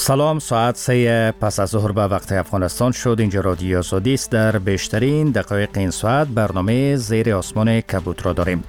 سلام، ساعت 3 پس از ظهر به وقت افغانستان شد. اینجا رادیو آزادی است. در بیشترین دقایق این ساعت برنامه زیر آسمان کبوت را داریم.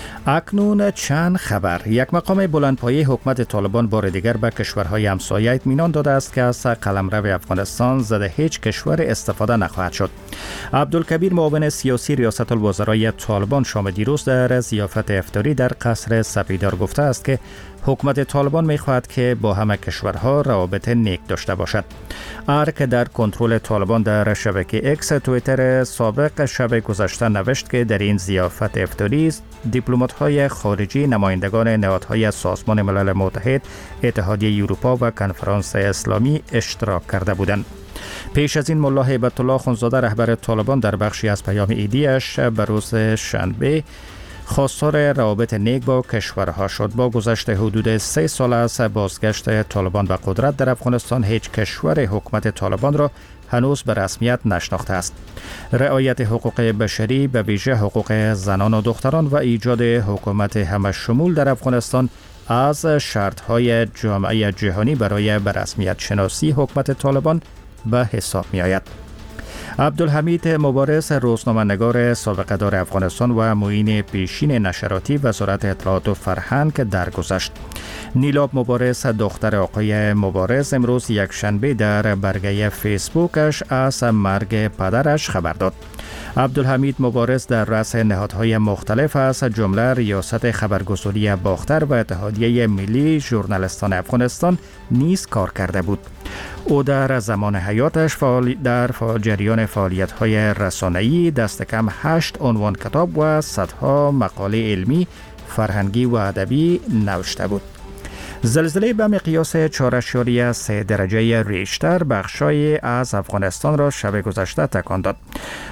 اکنون چند خبر. یک مقام بلندپایه حکومت طالبان بار دیگر به کشورهای همسایه اطمینان داده است که از قلمرو افغانستان ضد هیچ کشور استفاده نخواهد شد. عبدالکبیر معاون سیاسی ریاست الوزرای طالبان شام دیروز در ضیافت افطاری در قصر سپیدار گفته است که حکومت طالبان می‌خواهد که با همه کشورها روابط نیک داشته باشد. ارک در کنترل طالبان در شبکه اکس توییتر سابق شب گذشته نوشت که در این ضیافت افطاری دیپلمات‌های خارجی، نمایندگان نهادهای سازمان ملل متحد، اتحادیه اروپا و کنفرانس اسلامی اشتراک کرده بودند. پیش از این ملا هیبت الله خونزاده رهبر طالبان در بخشی از پیام ایدیش به روز شنبه خواستار روابط نیک با کشورها شد. با گذشت حدود 3 سال از بازگشت طالبان به قدرت در افغانستان، هیچ کشور حکومت طالبان را هنوز به رسمیت نشناخته است. رعایت حقوق بشری، به ویژه حقوق زنان و دختران و ایجاد حکومت همه شمول در افغانستان از شرط‌های جامعه جهانی برای به رسمیت شناسی حکومت طالبان به حساب می آید. عبدالحمید مبارز، روزنامه‌نگار سابقه دار افغانستان و معین پیشین نشراتی وزارت اطلاعات و فرهنگ درگذشت. نیلاب مبارز، دختر آقای مبارز، امروز یک شنبه در برگه فیسبوکش از مرگ پدرش خبر داد. عبدالحمید مبارز در رأس نهادهای مختلف از جمله ریاست خبرگزاری باختر و اتحادیه ملی ژورنالیستان افغانستان نیز کار کرده بود. او در زمان حیاتش در جریان فعالیت‌های رسانه‌ای دست کم 8 عنوان کتاب و صدها مقاله علمی، فرهنگی و ادبی نوشته بود. زلزله به مقیاس 4.3 درجه ریشتر بخشای از افغانستان را شب گذشته تکان داد.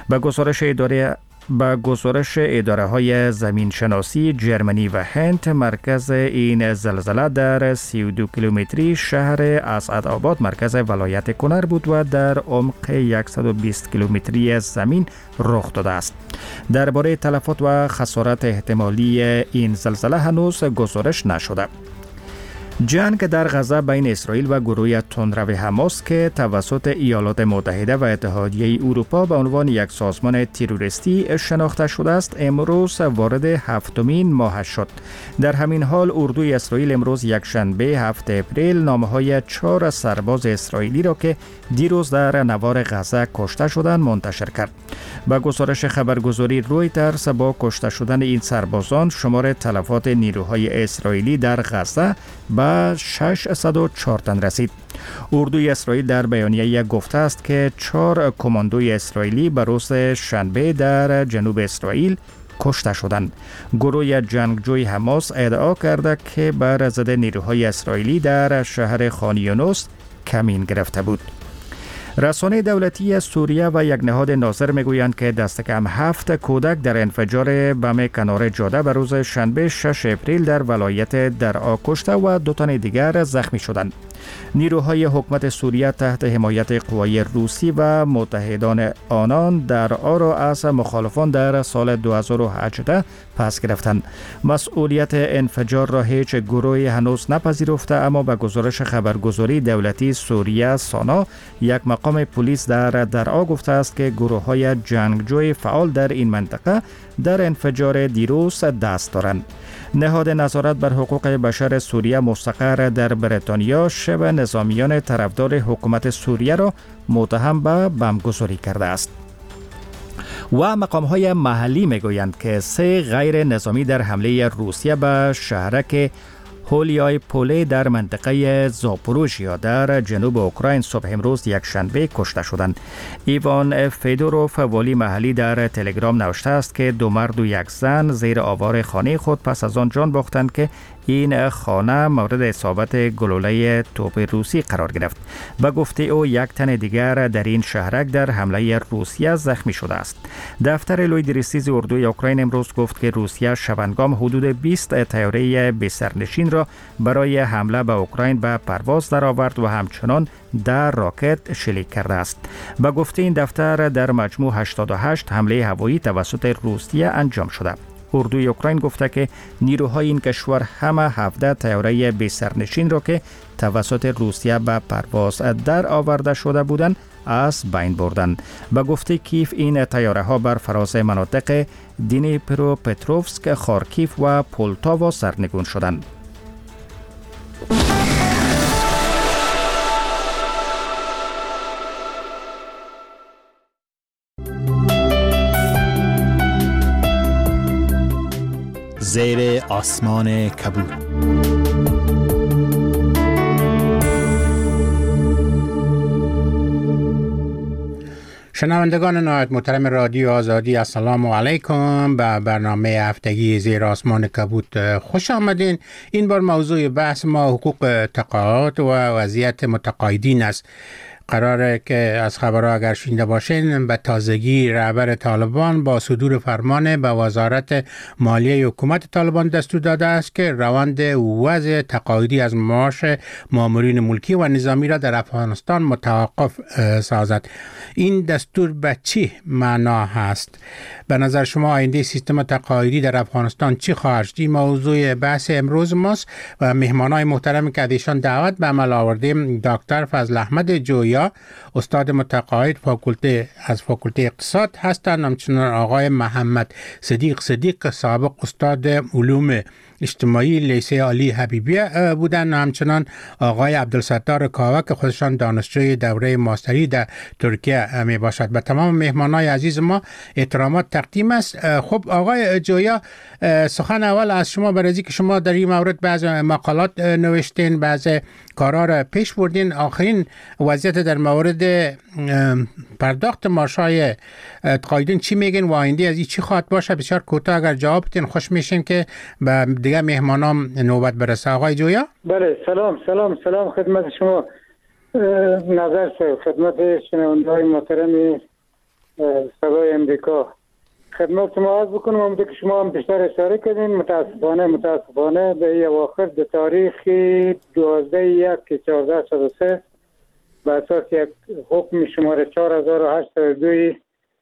به گزارش اداره های زمین شناسی جرمنی و هند، مرکز این زلزله در 32 کیلومتری شهر اسعدآباد مرکز ولایت کنر بود و در عمق 120 کیلومتری زمین رخ داده است. درباره تلفات و خسارت احتمالی این زلزله هنوز گزارش نشده. جنگ در غزه بین اسرائیل و گروه تندرو حماس که توسط ایالات متحده و اتحادیه اروپا به عنوان یک سازمان تروریستی شناخته شده است، امروز وارد 7مین ماه شد. در همین حال اردوی اسرائیل امروز یک شنبه 7 اپریل نامه‌های 4 سرباز اسرائیلی را که دیروز در نوار غزه کشته شدند منتشر کرد. با گزارش خبرگزاری رویترز، با کشته شدن این سربازان شمار تلفات نیروهای اسرائیلی در غزه به 604 تن رسید. اردوی اسرائیل در بیانیه گفته است که 4 کماندوی اسرائیلی به روز شنبه در جنوب اسرائیل کشته شدند. گروه جنگجوی حماس ادعا کرده که بر ضد نیروهای اسرائیلی در شهر خان یونس کمین گرفته بود. رسانه دولتی سوریه و یک نهاد ناظر میگویند که دست کم 7 کودک در انفجار بم کنار جاده به روز شنبه 6 اپریل در ولایت درعا کشته و 2 تن دیگر زخمی شدند. نیروهای حکومت سوریه تحت حمایت قوای روسی و متحدان آنان درعا را از مخالفان در سال 2018 پس گرفتند. مسئولیت انفجار را هیچ گروهی هنوز نپذیرفته، اما به گزارش خبرگزاری دولتی سوریه سانا، یک مقام پلیس در درعا گفته است که گروه‌های جنگجوی فعال در این منطقه در انفجار دیروز دست دارند. نهاد نظارت بر حقوق بشر سوریه مستقر در بریتانیا شب نظامیان طرفدار حکومت سوریه را متهم به بمبگذاری کرده است. و مقام‌های محلی میگویند که 3 غیر نظامی در حمله روسیه به شهرک هولیای پوله در منطقه زاپوروژیا در جنوب اوکراین صبح امروز یک شنبه کشته شدند. ایوان فیدوروف، والی محلی، در تلگرام نوشته است که 2 مرد و 1 زن زیر آوار خانه خود پس از آن جان باختند که این خانه مورد اصابت گلوله توپ روسی قرار گرفت. به گفته او 1 تن دیگر در این شهرک در حمله روسیه زخمی شده است. دفتر لویدریستیز اردوی اوکراین امروز گفت که روسیه شبانگام حدود 20 طیاره بی‌سرنشین را برای حمله به اوکراین به پرواز درآورد و همچنان 10 راکت شلیک کرده است. به گفته این دفتر در مجموع 88 حمله هوایی توسط روسیه انجام شده. اردوی اوکراین گفته که نیروهای این کشور همه 17 طیاره بی سرنشین را که توسط روسیه به پرواز در آورده شده بودند از بین بردند. به گفته کیف این طیاره ها بر فراز مناطق دنیپروپتروفسک، خارکیف و پولتاوا سرنگون شدند. زیر آسمان کبود. شنوندگان نهایت محترم رادیو آزادی، السلام علیکم. به برنامه هفتگی زیر آسمان کبود خوش آمدین. این بار موضوع بحث ما حقوق تقاعد و وضعیت متقاعدین است. قراره که از خبرها اگر شنیده باشین، به تازگی رهبر طالبان با صدور فرمان به وزارت مالیه حکومت طالبان دستور داده است که روند وضع تقاعدی از معاش مامورین ملکی و نظامی را در افغانستان متوقف سازد. این دستور به چی معنا هست؟ به نظر شما آینده سیستم تقاعدی در افغانستان چی خواهد شد؟ این موضوع بحث امروز ماست و مهمانای محترم که ازشان دعوت به عمل آوردیم: دکتر فضل احمد جویا، استاد متقاعد از فاکولته اقتصاد هستند، همچنین آقای محمد صدیق سابق استاد علوم اجتماعی لیسه عالی حبیبیه بودن، همچنان آقای عبدالستار کاوه که خودشان دانشجوی دوره ماستری در ترکیه می باشد. به تمام مهمانای عزیز ما احترامات تقدیم است. خب آقای جویا، سخن اول از شما برای که شما در این مورد بعض مقالات نوشتین، بعض کارا را پیش بردین. آخرین وضعیت در مورد پرداخت معاشای تقاعدین چی میگن و آینده از این چی خواهد باشه؟ بسیار کوتاه اگر جواب بدین خوش میشیم که به دیگه مهمانام نوبت برسه. آقای جویا. بله، سلام خدمت شما. نظر خدمت شنونده‌های محترم صدای امریکا خدمت شما عرض بکنم. همونطور که شما هم بیشتر اشاره کردین، متاسفانه به این اواخر به تاریخ 12/1/1403 به اساس یک حکم شماره 4802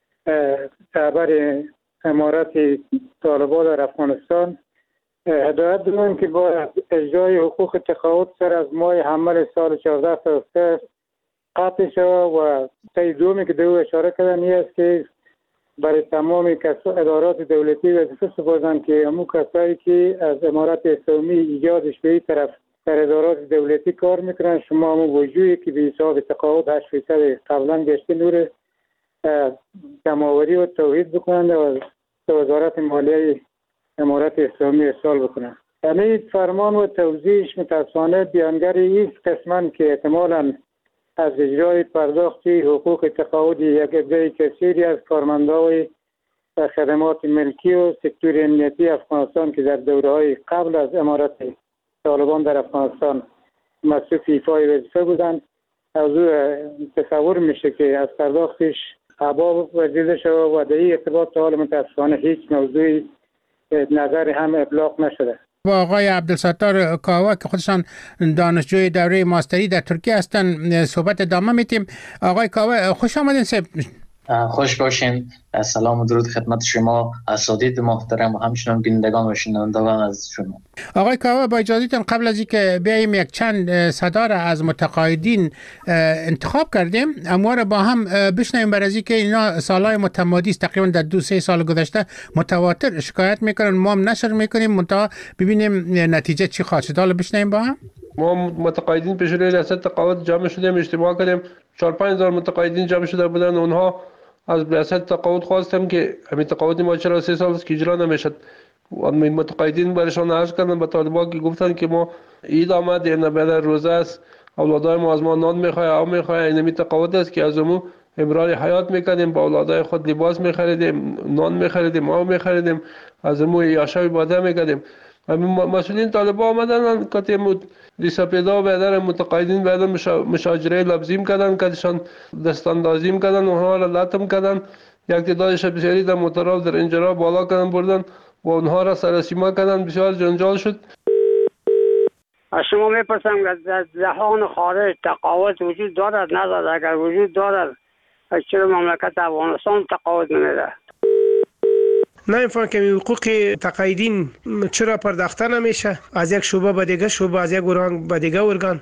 رهبر امارت طالبان در افغانستان هدایت دادن که با اجرای حقوق تقاعد سر از ماه حمل سال 1403 قطع شود و طی دومی که دو اشاره کردن این است که برای تمام ادارات دولتی وظیفه سپردن که همون کسایی که از امارت اسلامی ایجادش به این طرف در ادارات دولتی کار میکنن، شما همون وجوهی که به حساب تقاعد 8% قبلا گشته نور جمع‌آوری و توحید بکنند و وزارت مالیه امارت اسلامی ارسال بکنند. یعنی فرمان و توضیحش متاسفانه بیانگر این قسمن که احتمالاً از اجرای پرداختی حقوق تقاعد یک عده کثیری از کارمندان خدمات ملکی و سکتور امنیتی افغانستان که در دوره‌های قبل از امارت طالبان در افغانستان مصروف ایفای وظیفه بودند، از او تصور میشه که از پرداختش ابا وزیده شود و در این ارتباط حال متاسفانه هیچ موضوعی نظر هم ابلاغ نشده. با آقای عبدالستار کاوه که خودشان دانشجوی دوره ماستری در ترکیه هستند صحبت ادامه میتیم. آقای کاوه خوش آمدین. خوش باشین. سلام و درود خدمت شما اساتید محترم و همچنین بینندگان و شنوندگان از شما. آقای کاوه با اجازهتون قبل از اینکه بیایم یک چند صدا را از متقاعدین انتخاب کردیم، اما را با هم بشنویم برای اینکه اینا سالهای متمادی است، تقریبا در 2-3 سال گذشته متواتر شکایت میکنن، ما هم نشر میکنیم، منتها ببینیم نتیجه چی خواهد شد. حالا بشنویم با هم. ما متقاعدین پیش روی ریاست تقاعد جمع شدیم، اجتماع کردیم، 4-5 هزار متقاعدین جمع شده بودن. اونها از ریاست تقاعد خواستم که همین تقاعد ما چرا 3 سال است که اجرا نمیشد. این متقاعدین برشان عرض کردن به طالبان که گفتن که ما عید آمد، این بعد روزه است، اولادای ما از ما نان میخواه، آب میخواه، این تقاعد است که از امو امرار حیات میکردیم، با اولادای خود لباس میخریدیم، نان میخریدیم، آب میخریدیم، از امو یاشای باده میکردیم. مسئولین طالبان آمدن که دیسپیدا بیادر متقاعدین بیادر مشاجره لفظیم کردن، کدشان دستاندازیم کردن، اونها را لطم کردن، یک تعدادش بسیاری در موتورها در انجرها بالا کردن بردن و اونها را سرسیما کردن. بسیار جنجال شد. از شما میپرسم که در جهان خارج تقاعد وجود دارد ندارد؟ اگر وجود دارد چرا مملکت افغانستان تقاعد نمیده؟ نمی‌فهمم که حقوق تقاعدین چرا پرداخته نمیشه، از یک شعبه به دیگه شعبه، از یک ارگان به دیگه ارگان.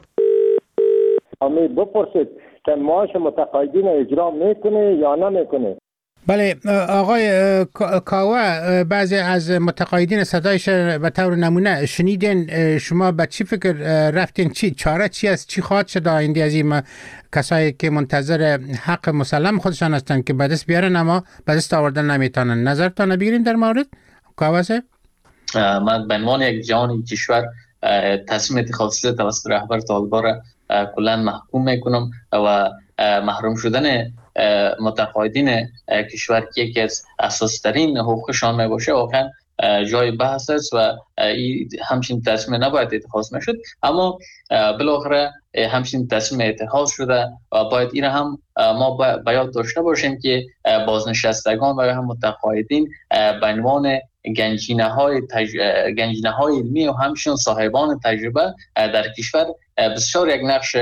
امید بپرسید که معاش متقاعدین اجرا میکنه یا نمیکنه؟ بله آقای کاوه، بعضی از متقاعدین صدایش به طور نمونه شنیدین، شما به چی فکر رفتین؟ چاره چی است؟ چی خواهد شد آینده از این کسایی که منتظر حق مسلم خودشان هستند که به دست بیارن اما به دست آوردن نمیتونن؟ نظرتان بگیریم در مورد کاوه صاحب؟ من به عنوان یک جوان کشور تصمیم اتخاذ شده توسط رهبر طالبان را کلا محکوم میکنم و محروم شدن متقاعدین کشور که یکی از اساس‌ترین حقوقشان می باشه واقعا جای بحث است و همچین تصمیم نباید اتخاذ میشد، اما بالاخره همچین تصمیم اتخاذ شده و باید این هم ما به یاد داشته باشیم که بازنشستگان و هم متقاعدین به عنوان گنجینه های علمی و همچنین صاحبان تجربه در کشور بسیار یک نقش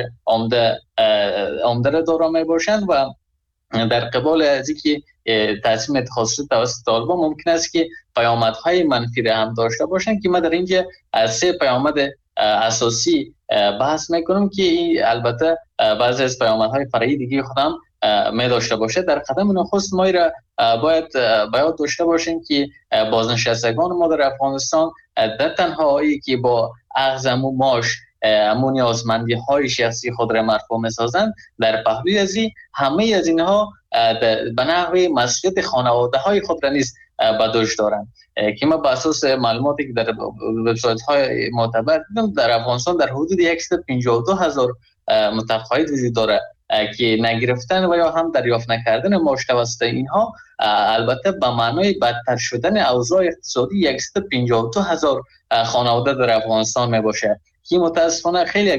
عمده را دارا می باشند و در قبال از اینکه تصمیم اتخاذ شده توسط طالبان ممکن است که پیامدهای منفی را هم داشته باشند که من در اینجا از 3 پیامد اساسی بحث میکنم که البته بعضی از پیامدهای فرعی دیگه خودم می داشته باشه. در قدم نخست ما را باید یاد داشته باشیم که بازنشستگان ما در افغانستان در تنهایی که با اخذ معاش امون نیازمندی های شخصی خود را مرفوع می‌سازند، در پهلوی از همه از اینها به نحو مسئولیت خانواده های خود را نیز به دوش دارند که ما به اساس معلوماتی که در وبسایت های معتبر دیدم در افغانستان در حدود 152,000 متقاعد وجود داره که نگرفتن و یا هم دریافت نکردن معاش توسط اینها البته به معنای بدتر شدن اوضاع اقتصادی 152,000 خانواده در افغانستان می باشه که متاسفانه خیلی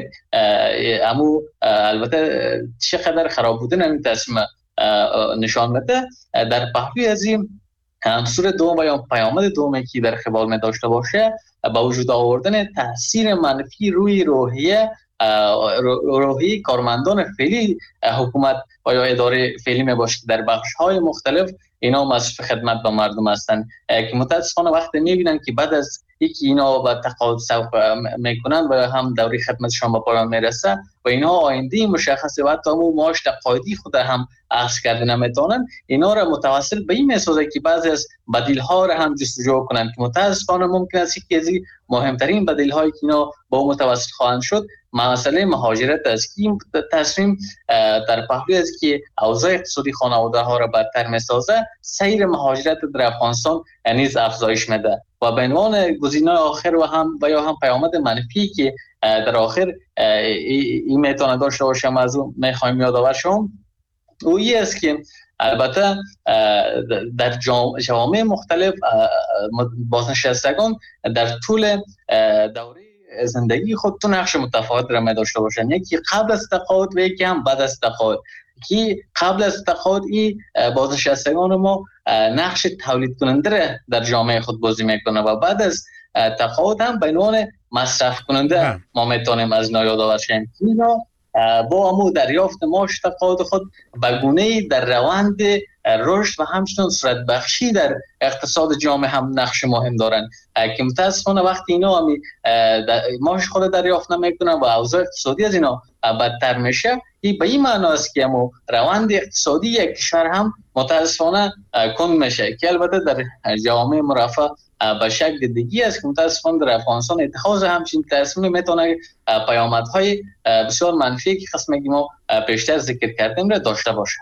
البته چقدر خراب بودن این تصمیم نشان میده. در پهلوی از این عنصر دوم و یا پیامد دومی که در قبال می داشته باشه با وجود آوردن تاثیر منفی روی روحیه کارمندان فعلی حکومت و یا اداره فعلی می باشه در بخش های مختلف اینا مسئول خدمت به مردم هستند که متاسفانه وقتی میبینن که بعد از یکی اینا با تقاعد سوق میکنن و هم دوره خدمتشان به پایان میرسه و اینها آینده مشخصه و حتی معاش تقاعدی خود هم اخذ کرده نمیتونن، اینا را متوسل به این میسازه که بعضی از بدیل ها را هم جستجو کنن که متاسفانه ممکن است که از مهمترین بدیل هایی که اینا با متوسل خواهند شد مسئله مهاجرت است که تصمیم در پهلوی است که اوضاع اقتصادی خانواده ها را بدتر میسازه، سیر مهاجرت در افغانستان نیز افزایش میده و به عنوان گزینه آخر و یا هم پیامد منفی که در آخر این میتونه داشته باشم از اون میخوایم یادآور شم اویی است که البته در جوامع مختلف بازنشستگان در طول دوره زندگی خود تو نقش متفاوت را می داشته باشند، یکی قبل از تقاعد و یکی هم بعد از تقاعد. که قبل از تقاعد بازنشستگان ما نقش تولید کننده در جامعه خود بازی میکنه و بعد از تقاعد هم به عنوان مصرف کننده ما میتونیم از اینا یادآور شیم. اینا با امو دریافت معاش تقاعد خود به گونه‌ای در روند رشد و همچنین صورت بخشی در اقتصاد جامعه هم نقش مهم دارن که متاسفانه وقتی اینا هم معاش خود دریافت نمیکنن و اوضاع اقتصادی از اینا بدتر میشه، این به این معنی است که امو روند اقتصادی یک کشور هم متاسفانه کند میشه که البته در جامعه مرفه به شکل دیگی است که متاسفانه در افغانستان اتخاذ همچین تصمیم میتونه پیامدهای بسیار منفی که قسمتی ما پیشتر ذکر کردیم را داشته باشه.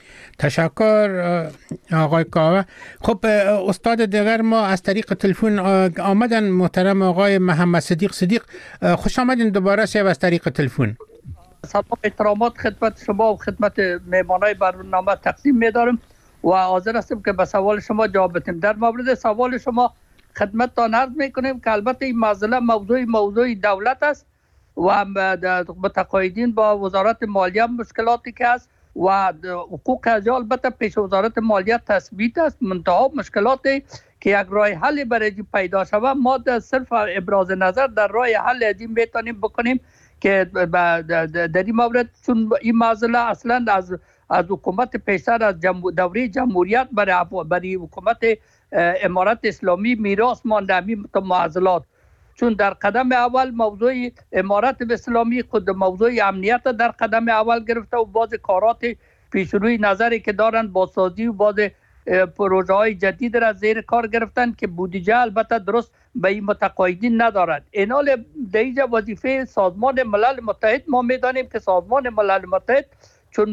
تشکر آقای کاوه. خب استاد دیگر ما از طریق تلفن آمدن، محترم آقای محمد صدیق. خوش آمدین دوباره سیب از طریق تلفن. سلام احترامات خدمت شما و خدمت مهمانای برنامه تقدیم می‌دارم و حاضر هستم که به سوال شما جواب بدیم. در مورد سوال شما خدمتتان عرض می‌کنیم که البته این مسئله موضوع دولت است و متقاعدین با وزارت مالیه مشکلاتی که است و حقوق از البته پیش وزارت مالیه تثبیت است، منتها مشکلاتی که یک راه حل برای پیدا شود ما صرف ابراز نظر در راه حل ازی میتونیم بکنیم که در این مورد چون این مسئله اصلا از حکومت پیشتر از دوره جمهوریت برای حکومت امارت اسلامی میراث مانده همین معضلات. چون در قدم اول موضوع امارت اسلامی خود موضوع امنیت در قدم اول گرفته و بعض کارات پیش روی نظری که دارن بازسازی و بعض پروژه های جدید را زیر کار گرفتن که بودجه البته درست به این متقاعدین ندارد. اینال دیجا وظیفه سازمان ملل متحد ما میدانیم که سازمان ملل متحد چون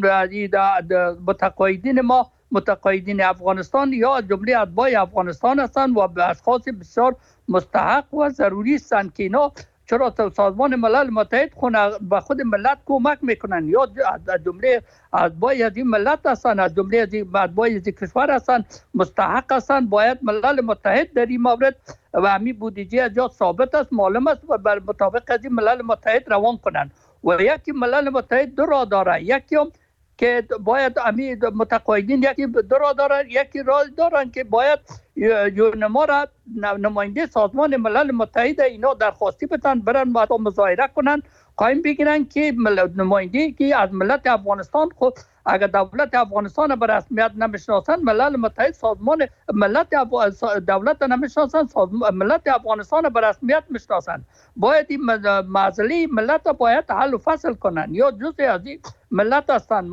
متقاعدین ما متقاعدین افغانستان یا جمله اتباع افغانستان هستند و به اشخاص بسیار مستحق و ضروری هستند که اینا چرا سازمان ملل متحد به خود ملت کمک میکنن یا جمله اتباع از این ملت هستند، از جمله از اتباع از کشور هستند، مستحق هستند. باید ملل متحد در این مورد و همین بودجه از جا ثابت است، معلوم است و بر مطابق از این ملل متحد روان کنند. و یکی ملل متحد دو راه داره، یکی هم که باید امی متقاعدین یکی دو راه دارن، یکی راه دارن که باید یونما را نماینده سازمان ملل متحد اینا درخواستی بدن برن بعد مظاهره کنن قایم بگیرن که نماینده که از ملت افغانستان خود اگر دولت افغانستان به رسمیت نمیشناسن ملل متحد سازمان دولت نمیشناسن ملت افغانستان به رسمیت میشناسن. باید این معضله ملت باید حل و فصل کنن یا جزء از این ملت هستن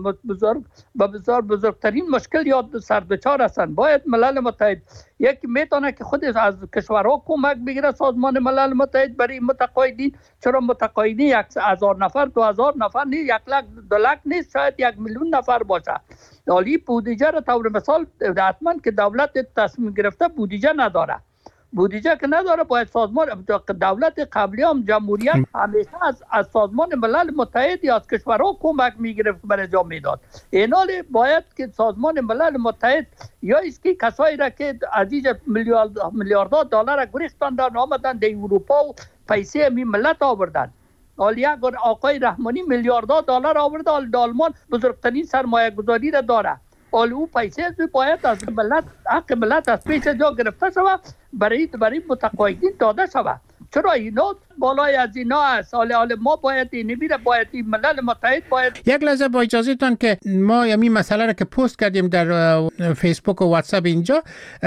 بزرگترین مشکل یا سردچار هستن. باید ملل متحد یکی میتونه که خود از کشورها کمک بگیره سازمان ملل متحد برای متقاعدین. چرا متقاعدین 1000 نفر 2000 نفر نیست، 1 لک 2 لک نیست، شاید 1 میلیون نفر باشه. حالی بودجه را طور مثال حتما که دولت تصمیم گرفته بودجه نداره، بودجه که نداره باید سازمان دولت قبلی هم جمهوریت همیشه از سازمان ملل متحد یا از کشورها کمک میگرفت برای انجام میداد. اینال باید که سازمان ملل متحد یا اسکی کسایی را که عزیز میلیاردها دلار را گریختن در آمدن در اروپا و پیسه می ملت آوردن. حالی اگر آقای رحمانی میلیاردها دلار آورده آلمان بزرگترین سرمایه گذاری را داره. حالا او پیسه باید از ملت حق ملت از پیش جا گرفته شود برای متقاعدین داده شود. چرا اینا بالای از اینا است؟ حالا ما باید این ملل متحد باید یک لحظه با اجازهتان که ما این مسئله را که پست کردیم در فیسبوک و واتساپ اینجا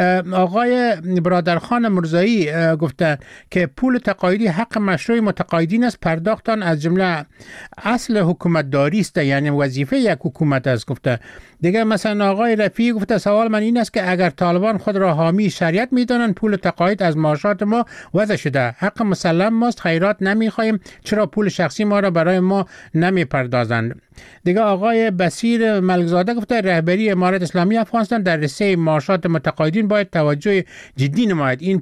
آقای برادرخان مرزایی گفتن که پول تقاعدی حق مشروع متقاعدین است، پرداختن از جمله اصل حکومت داری است، یعنی وظیفه یک حکومت است. گفته دیگه مثلا آقای رفیعی گفته سوال من این است که اگر طالبان خود را حامی شریعت میدانند پول تقاعد از معاشات ما وضع شده، حق مسلم ماست، خیرات نمیخوایم، چرا پول شخصی ما را برای ما نمیپردازند؟ دیگه آقای بصیر ملکزاده گفته رهبری امارت اسلامی افغانستان در رسه معاشات متقاعدین باید توجه جدی نماید. این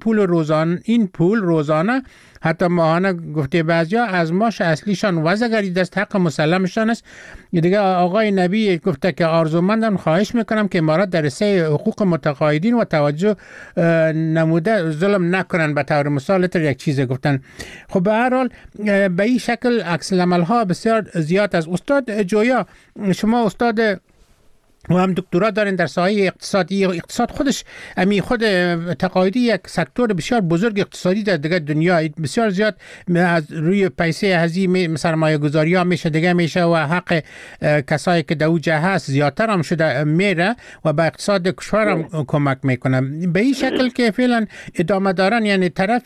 پول روزانه حتی ماهانه گفته بعضیا از معاش اصلیشان وضع گردیده است، حق مسلمشان است. دیگه آقای نبی گفته که آرزومندم خواهش میکنم که امارات در رسه حقوق متقاعدین و توجه نموده ظلم نکنن. به طور مثال یک چیز گفتن. خب به هر حال به این شکل عکس العمل ها بسیار زیاد است. استاد جویا شما استاد و هم دکترا دارین در ساحه اقتصادی. اقتصاد خودش خود تقاعدی یک سکتور بسیار بزرگ اقتصادی در دیگه دنیا بسیار زیاد از روی پیسه هزینه سرمایه گذاری ها میشه دیگه میشه و حق کسایی که در اوجه هست زیادتر هم شده میره و به اقتصاد کشور هم کمک میکنه. به این شکل که فعلا ادامه دارن، یعنی طرف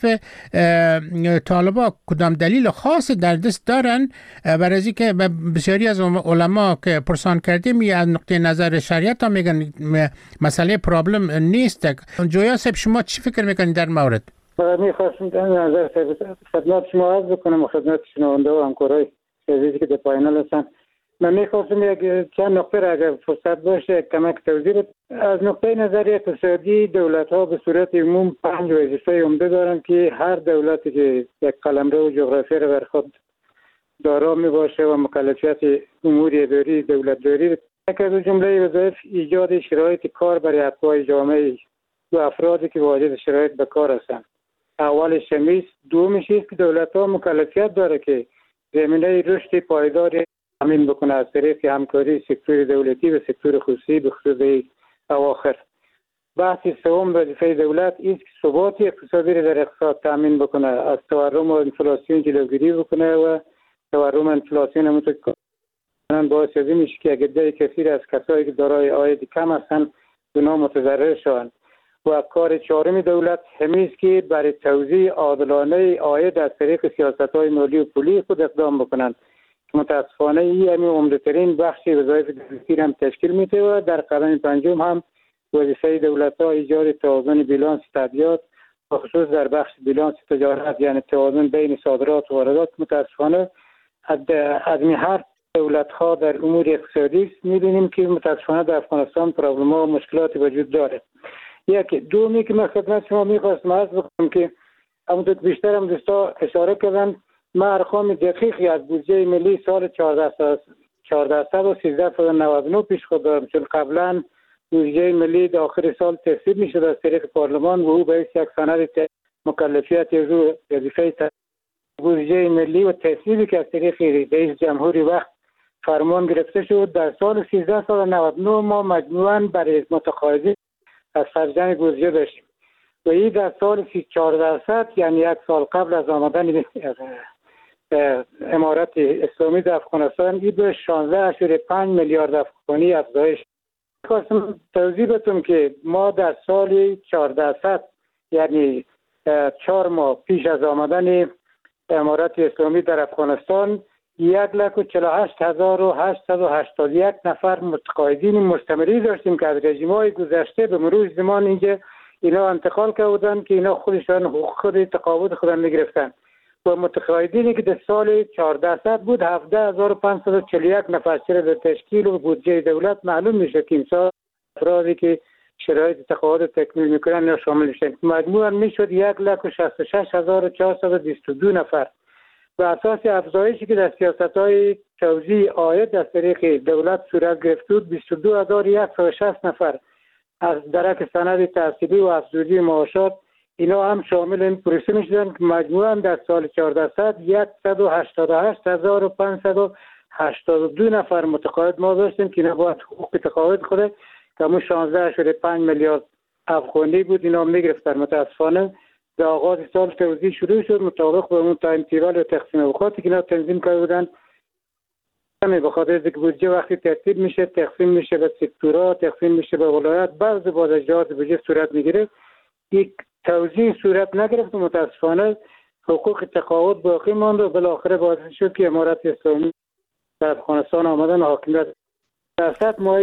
طالبا کدام دلیل خاص در دست دارن برای اینکه بسیاری از علما که پرسان کردیم از نقطه نظر شریعت هم میگن مسئله پرابلم نیست. جویا صاحب شما چی فکر میکنید در مورد؟ میخواستم در نظر خدمت شما عرض بکنم و خدمت شنونده و همکارای عزیزی که در پایینال هستن. من میخواستم یک چند نقطه را اگر فرصت باشه کمک توضیح. از نقطه نظر اقتصادی دولت ها به صورت عموم 5 وظیفه عمده دارن که هر دولتی که یک قلمرو جغرافی را بر خود دارا می باشه و مکلفیت امور اداری دولت داری، یک از جمله وظایف ایجاد شرایط کار برای اتباع جامعه و افرادی که واجد شرایط به کار هستند. اولش شمیست. دومش است که دولت ها مکلفیت داره که زمینه رشد پایدار تامین بکنه از طریق همکاری سکتور دولتی و سکتور خصوصی به خصوص اواخر. بحث سوم وظیفه دولت است که ثبات اقتصادی را در اقتصاد تامین بکنه، از تورم و انفلاسیون جلوگیری بکنه و تورم انفلاسیون متکامل باعث از این میشه که عده کثیر از کسایی که دارای عاید کم هستند اونا متضرر شوند. و کار چهارم دولت همیست که برای توزیع عادلانه عاید از طریق سیاست‌های مالی و پولی خود اقدام بکنند. متاسفانه این عمده‌ترین بخش وظایف دولتی هم تشکیل میده و در قدم پنجم هم وظیفه دولت‌ها ایجاد توازن بیلانس تبعیض و خصوص در بخش بیلانس تجارت، یعنی توازن بین صادرات و واردات. متاسفانه از هر دولت‌ها در امور اقتصادی می‌بینیم که متاسفانه در افغانستان پروبلم‌ها و مشکلات وجود داره. دومی که من خدمت شما می‌خواستم عرض بکنم که همونطور بیشتر هم دوستا اشاره کردن، من ارقام دقیقی از بودجه ملی سال 1499 پیش خود دارم، چون قبلا بودجه ملی در آخر سال تصویب میشد از طریق پارلمان و او به یک سند مکلفیت وظیفه بودجه ملی و تصویبی که از طریق رئیس جمهوری وقت فرمان گرفته شد. در سال 1399 ما مجموعاً برای متقاعدین از خرجان بودجه داشتیم و این در سال 1400 یعنی یک سال قبل از آمدن امارت اسلامی در افغانستان این به 16.5 میلیارد افغانی افزایش. خواستم توضیح بدم که ما در سال 1400 یعنی 4 ماه پیش از آمدن امارت اسلامی در افغانستان 148,881 نفر متقاعدین مستمری داشتیم که از رژیم‌های گذشته به مرور زمان اینجا اینا انتقال کردن که اینا خودشان خود تقاعد خودن میگرفتن و متقاعدینی که در سال 1400 بود 17,541 نفر چرا در تشکیل و بودجه دولت معلوم میشه که امسال افرادی که شرایط تقاعد تکمیل میکنن یا شامل میشن مجموعاً میشد 166,422 نفر. به اساس افزایشی که در سیاست‌های توزیع عاید از طریق دولت صورت گرفت بود 22,160 نفر از درک سند تحصیلی و افزودی معاشات اینا هم شامل این پروسه میشدن که مجموعاً در سال 1400 188,582 نفر متقاعد ما داشتیم که اینا باید حقوق تقاعد خود که همون 16.5 میلیارد افغانی بود اینا میگرفتن. متاسفانه در آغاز سال توزیع شروع شد مطابق با اون تایم تیبل و تقسیم اوقاتی که اینا تنظیم کرده بودن. به خاطر اینکه بودجه وقتی ترتیب میشه تقسیم میشه به سکتورها، تقسیم میشه به ولایت، بعضی بازاریابی بودجه صورت میگیره. یک توزیع صورت نگرفت و متاسفانه حقوق تقاعد باقی ماند و بالاخره باعث شد که امارت اسلامی در افغانستان آمدن حاکمیت درصد ما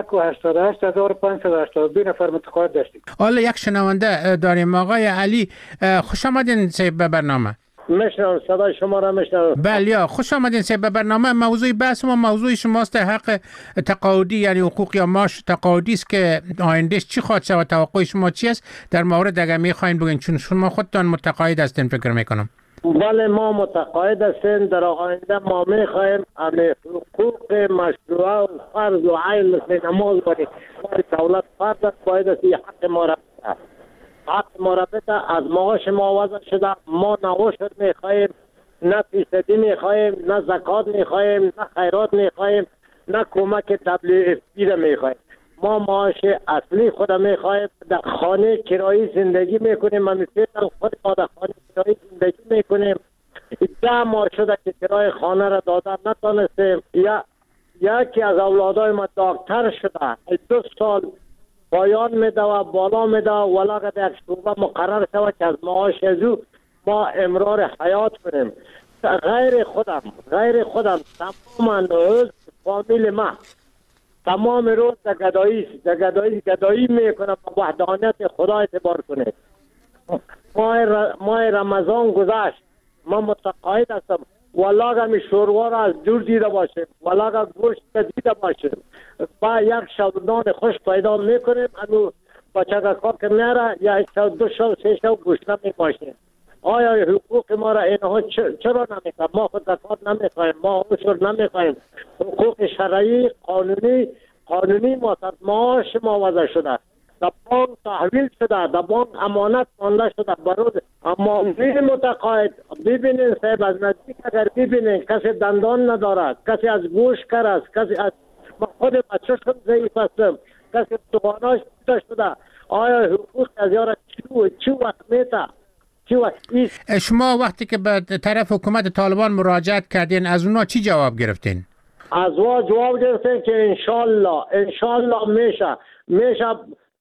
188,582 نفر متقاعد داشتیم. حالا یک شنونده داریم آقای علی، خوش آمدین به برنامه. میشنم صدای شما را میشنم. بله خوش آمدین به برنامه. موضوع بحث ما موضوع شماست حق تقاعدی یعنی حقوق یا معاش تقاعدی است که آیندهش چی خواهد شود، توقع شما چی است در مورد دیگه میخواین بگین چون شما خودتان متقاعد هستین فکر میکنم. بله ما متقاعد هستیم، در آینده ما میخوایم حقوق مشروعه و فرض و عین مثل نماز باید دولت فرض است باید است حق ما را حق مربطه از معاش ما وضع شده. ما نه عشر میخوایم، نه فیصدی میخوایم، نه زکات میخوایم، نه خیرات میخوایم، نه کمک تبلیغ را میخوایم. ما معاش اصلی خود میخوایم. در خانه کرایی زندگی میکنیم، من مثلا خود ما در خانه کرایی زندگی میکنیم. 10 ماه شده که کرای خانه را دادن نتونستیم. یکی از اولادای ما دکتر شده 2 سال پایان میده و بالا میده ولی اگر یک شعبه مقرر شود که از معاش از او ما امرار حیات کنیم. غیر خودم تمام عضو فامیل ما تمام روز در گدایی میکنم و وحدانیت خدا اعتبار کنید. ماه رمضان گذشت ما متقاعد هستم ولی اگر می شوروا را از دور دیده باشیم ولی اگر گوشت دیده باشیم با یک شب خوش پیدا میکنیم انو بچه کار که میاره یا 2 شب 3 شب گوشت نمیباشیم. آیا حقوق ما را اینها چرا نمیکنیم؟ ما خود زکات نمیخوایم، ما عشر نمیخوایم. حقوق شرعی قانونی ما از معاش ما وضع شده، در بانک تحویل شده، در بانک امانت مانده شده برود. اما متقاعد ببینین صاحب از نزدیک اگر ببینین کسی دندان ندارد، کسی از گوش کر است، کسی از خود بچه شد ضعیف هستم، کسی تواناش شده. آیا حقوق از یارا چی وقت میته؟ شما وقتی که به طرف حکومت طالبان مراجعت کردین از اونا چی جواب گرفتین؟ از وا جواب گرفتین که انشالله میشه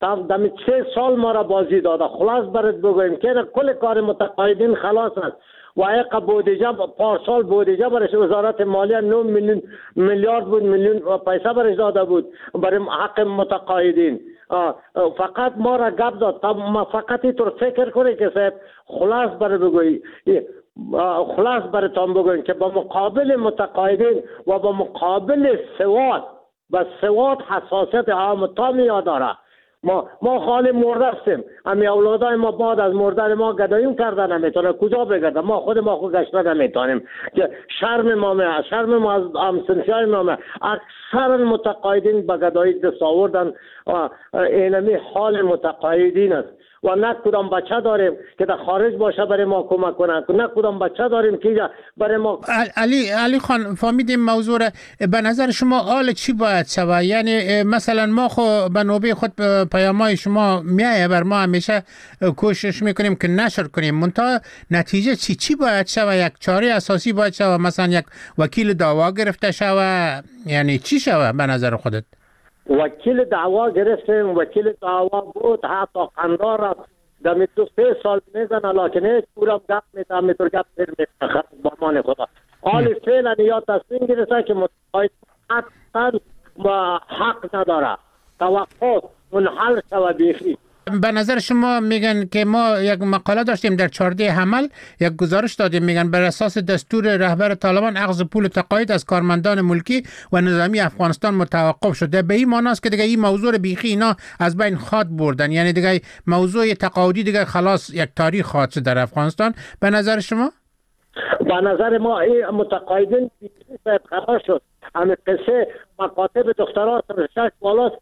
دم 3 سال ما را بازی داده. خلاص برات بگویم که کل کار متقاعدین خلاص است و ایقا بودجه پارسال بودجه برش وزارت مالیه 9 میلیارد بود، میلیون پیسه برش داده بود برای حق متقاعدین. فقط ما را گپ داد. ما فقط اینطور فکر کنی که صاحب خلاص برای بگویی، خلاص براتون بگویم که با مقابل متقاعدین و با مقابل سواد و سواد حساسیت عام تامی داره. ما خالی مرده هستیم. امی اولادای ما بعد از مردن ما گداییم کردن نمیتونه کجا بگردن. ما خود گشته نمیتونیم که شرم ما از همسنفیای ما اکثر متقاعدین به گدایی دست آوردن. اینمی حال متقاعدین است و نه کدام بچه داریم که در خارج باشه برای ما کمک کنه، نه کدام بچه داریم که برای ما. علی خان فهمیدیم موضوع را. به نظر شما حال چی باید شود؟ یعنی مثلا ما به نوبه خود پیامای شما میایه بر ما همیشه کوشش میکنیم که نشر کنیم، منتها نتیجه چی باید شود؟ یک چاره اساسی باید شود، مثلا یک وکیل دعوا گرفته شود، یعنی چی شود به نظر خودت؟ وکیل دعوا گرفتیم، وکیل دعوا بود حتی قندار رفت دمی 2-3 سال میزنه لکن هیچ پورم گپ میتونم میتور گپ میتونم با مان خدا. حال فعلا یا تصمیم گرفته که متقاعد حتی حق نداره توقف منحل شود بیخی. به نظر شما میگن که ما یک مقاله داشتیم در 14 حمل یک گزارش دادیم، میگن بر اساس دستور رهبر طالبان اخذ پول تقاعد از کارمندان ملکی و نظامی افغانستان متوقف شده. به این معنی است که دیگه این موضوع بیخی اینا از بین خاط بردن، یعنی دیگه موضوع تقاعدی دیگه خلاص یک تاریخ خاطر در افغانستان. به نظر شما؟ به نظر ما این متقاعدین بیخی خلاص شد. همین قصه مکاتب دختران شش بالاست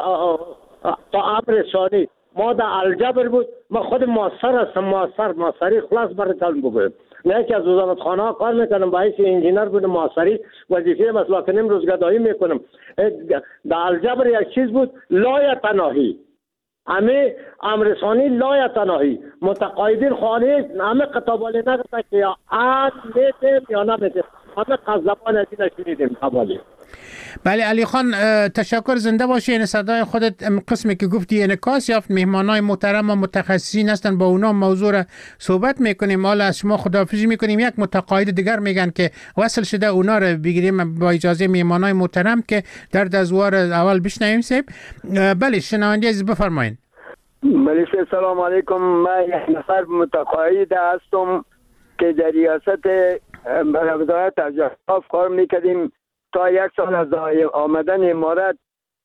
تا امر ثانی. ما در الجبر بود. ما خود مؤثر هستم، مؤثری خلاص براتون بگویم. نه که از وزارت خانه ها کار میکنم، با حیث انجینر بودم مؤثری وظیفه مثلا که امروز گدایی میکنم. در الجبر یک چیز بود لا تناهی، همه امرسانی لا تناهی. متقاعدین خانه همه قطابالی نگفته که یا آن میتیم یا نمیتیم، همه قذبان از این نشونیدیم قبالی. بله علی خان تشکر، زنده باشی. این صدای خودت قسمی که گفتی انعکاس یافت. مهمانای محترم و متخصصین هستن، با اونا موضوع را صحبت میکنیم. حالا از شما خداحافظی میکنیم. یک متقاعد دیگر میگن که وصل شده، اونا را بگیریم با اجازه مهمانای محترم که در دزوار اول بشنویم. سیب بله شنونده عزیز بفرمایید. بله سلام علیکم. من یک نفر متقاعد هستم که در ریاست وزارت اوقاف کار میکردیم. تا 1 سال از آمدن امارت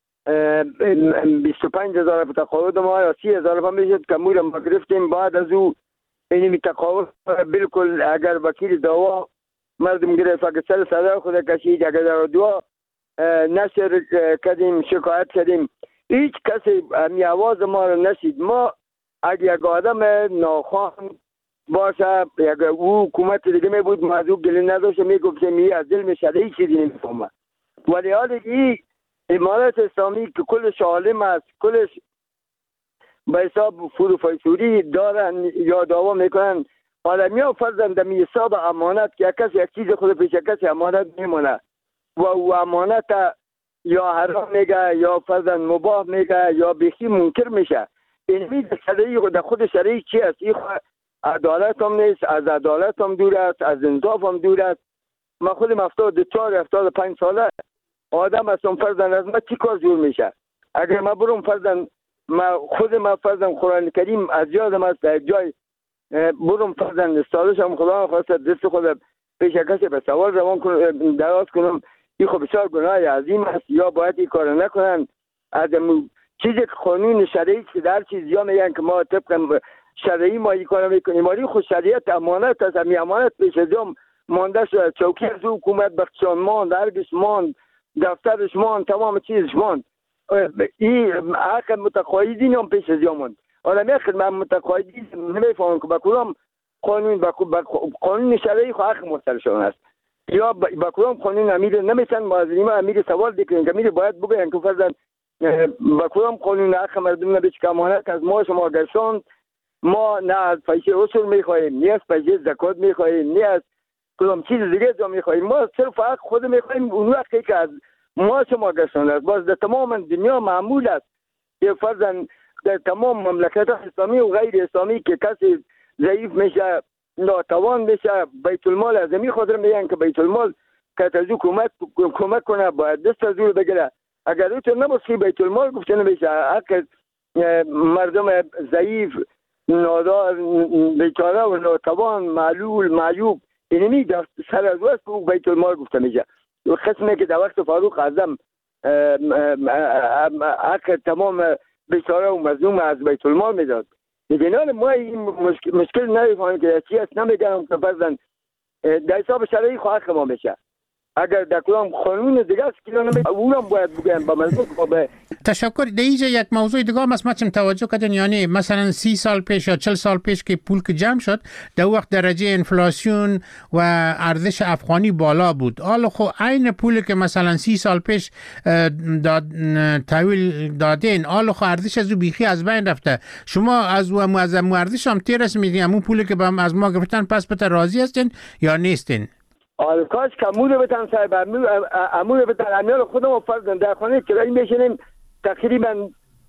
25,000 تقاعد ما یا 30,000 هم میشد که ما گرفتیم. بعد از او این تقاعد بالکل اگر وکیل دعوا مردم گرفت که سر صدا خود کشید، اگر در دعوا نشر کردیم شکایت کردیم، هیچ کسی همی آواز ما رو نشید. ما اگر یک آدم ناخوان باشه یک او حکومت دیگه می بود ما از او گله نداشته میگفت می از دل میشده هیچ چیزی نمیفهمه. ولی حالی این امارت اسلامی که کلش عالم است، کلش به حساب فروفیسوری دارن یا دعوا میکنن، عالمی ها فرزن دمی حساب امانت که کسی یک چیز خود پیش کسی امانت میمونه و او امانت یا حرام میگه یا فرزن مباح میگه یا بیخی منکر میشه. این در خود شرعی چی است؟ این عدالت هم نیست، از عدالت هم دور است، از انصاف هم دور است. من خودم 74-75 ساله آدم هستم فرزن، از من چی کار جور میشه؟ اگر من برم فرزن خودم فرزن قرآن کریم از یادم است در جای برم فرزن استادشم خدا خواسته دست خودم پیش کسی به سوال روان کنم دراز کنم، این خب بسیار گناه عظیم است. یا باید این کار نکنن. از چیزی که قانون شرعی که در چیز یا میگن که ما طبق شرعی ما این کار میکنیم، ولی خود شریعت امانت است. همی امانت پیش از هم مانده شد. چوکی از حکومت بخشان ماند، درگش ماند، دفترش ماند، تمام چیزش ماند. این حق متقاعدین هم پیش از هم ماند. حالا میخواد من متقاعدین نمیفهمم که با کدام قانون شرعی خود حق مسترشان است یا با کدام قانون امیر نمیشن. ما از این امیر سوال بکنیم که امیر باید بگوین که فرزن با کدام قانون حق مردم نبیش که امانت از ما شما گشتند. ما نه از پیسه اصول میخواهیم، نه از پیسه زکات میخواهیم، نه از کدام چیز دیگه جا میخواهیم. ما صرف حق خود میخواهیم اون وقتی که از ما شما گشتند است. باز در تمام دنیا معمول است که فرزن در تمام مملکت اسلامی و غیر اسلامی که کسی ضعیف میشه، ناتوان میشه، بیت المال از این خاطر میگن که بیت المال که از او کمک کنه باید دست از او بگیره. اگر اینطور نباشه بیت المال گفته نمیشه، حق مردم ضعیف، نادار، بیچاره و ناتوان، معلول، معیوب اینمی سر از وست که بیت المال گفته میشه. قسمی که در وقت فاروق اعظم حق تمام بیچاره و مظلوم از بیت المال میداد. بنابراین ما این مشکل نمیفهمیم که چی است، نمیگم که بعضا در حساب شرعی حق ما میشه. اگر در کدام قانون دیگه است که اونم باید بگم با مردم به تشکر. دیگه یک موضوع دیگه هم ما چم توجه کردن، یعنی مثلا 30 سال پیش یا 40 سال پیش که پول که جمع شد در وقت درجه انفلاسیون و ارزش افغانی بالا بود. حالا خب عین پولی که مثلا 30 سال پیش تحویل دادین، حالا خب ارزش از بیخی از بین رفته. شما از ارزش هم تیرس میدین، همون پولی که از ما گرفتن پس بته راضی هستین یا نیستین؟ کاش که امور بتن صاحب، امور بتن امیال خودم فرضاً در خانه کرایی میشنیم تقریبا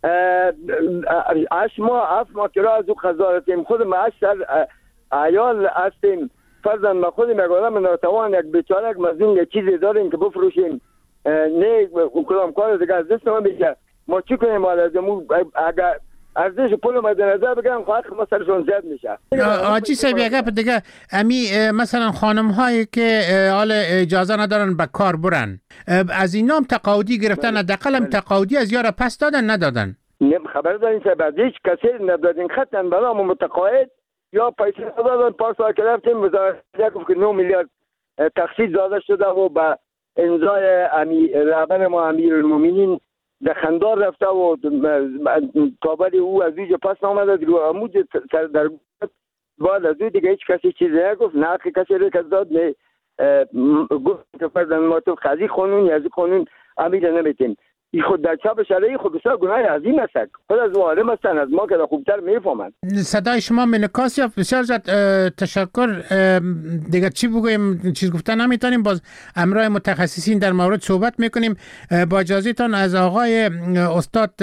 8 ماه 7 ماه کرا از او خزارتیم. خودم 8 سال عیال هستیم، فرضاً ما خودم یک آدم ناتوان، یک بیچاره، یک مظلوم، یک چیزی داریم که بفروشیم، نه کدام کار دیگه از دست ما میشه. ما چی کنیم؟ اگر ارزش پول مد نظر بگیرم خواهد ما سرشون زیاد میشه. آجی صاحب یک دیگه، امی مثلا خانم هایی که حال اجازه ندارن به کار برن، از اینا هم تقاعدی گرفتن؟ حداقل هم تقاعدی از یارا پس دادن ندادن؟ خبر دارین صاحب، هیچ کسی ندادین خطن برام متقاعد یا پیسه دادن. پارسال که رفتیم وزارت گفت که 9 میلیارد تخصیص داده شده و به امضای رهبر ما امیرالمومنین در خندار رفته و کابل او از ویژه پس نامده رو عمود سر در بعد از او دیگه هیچ کسی چیزی نگفت، نه کسی رو که داد، نه گفت که فرزن ما تو خزی قانون یا از قانون امیر نمیتیم. این خود در چپ شرعی خود بسیار گناه عظیم است. خود از عالم هستن، از ما که خوبتر میفهمند. صدای شما منعکس یافت. بسیار زیاد تشکر. دیگه چی بگویم، چیز گفتن نمیتونیم، باز امرای متخصصین در مورد صحبت میکنیم. با اجازهتان از آقای استاد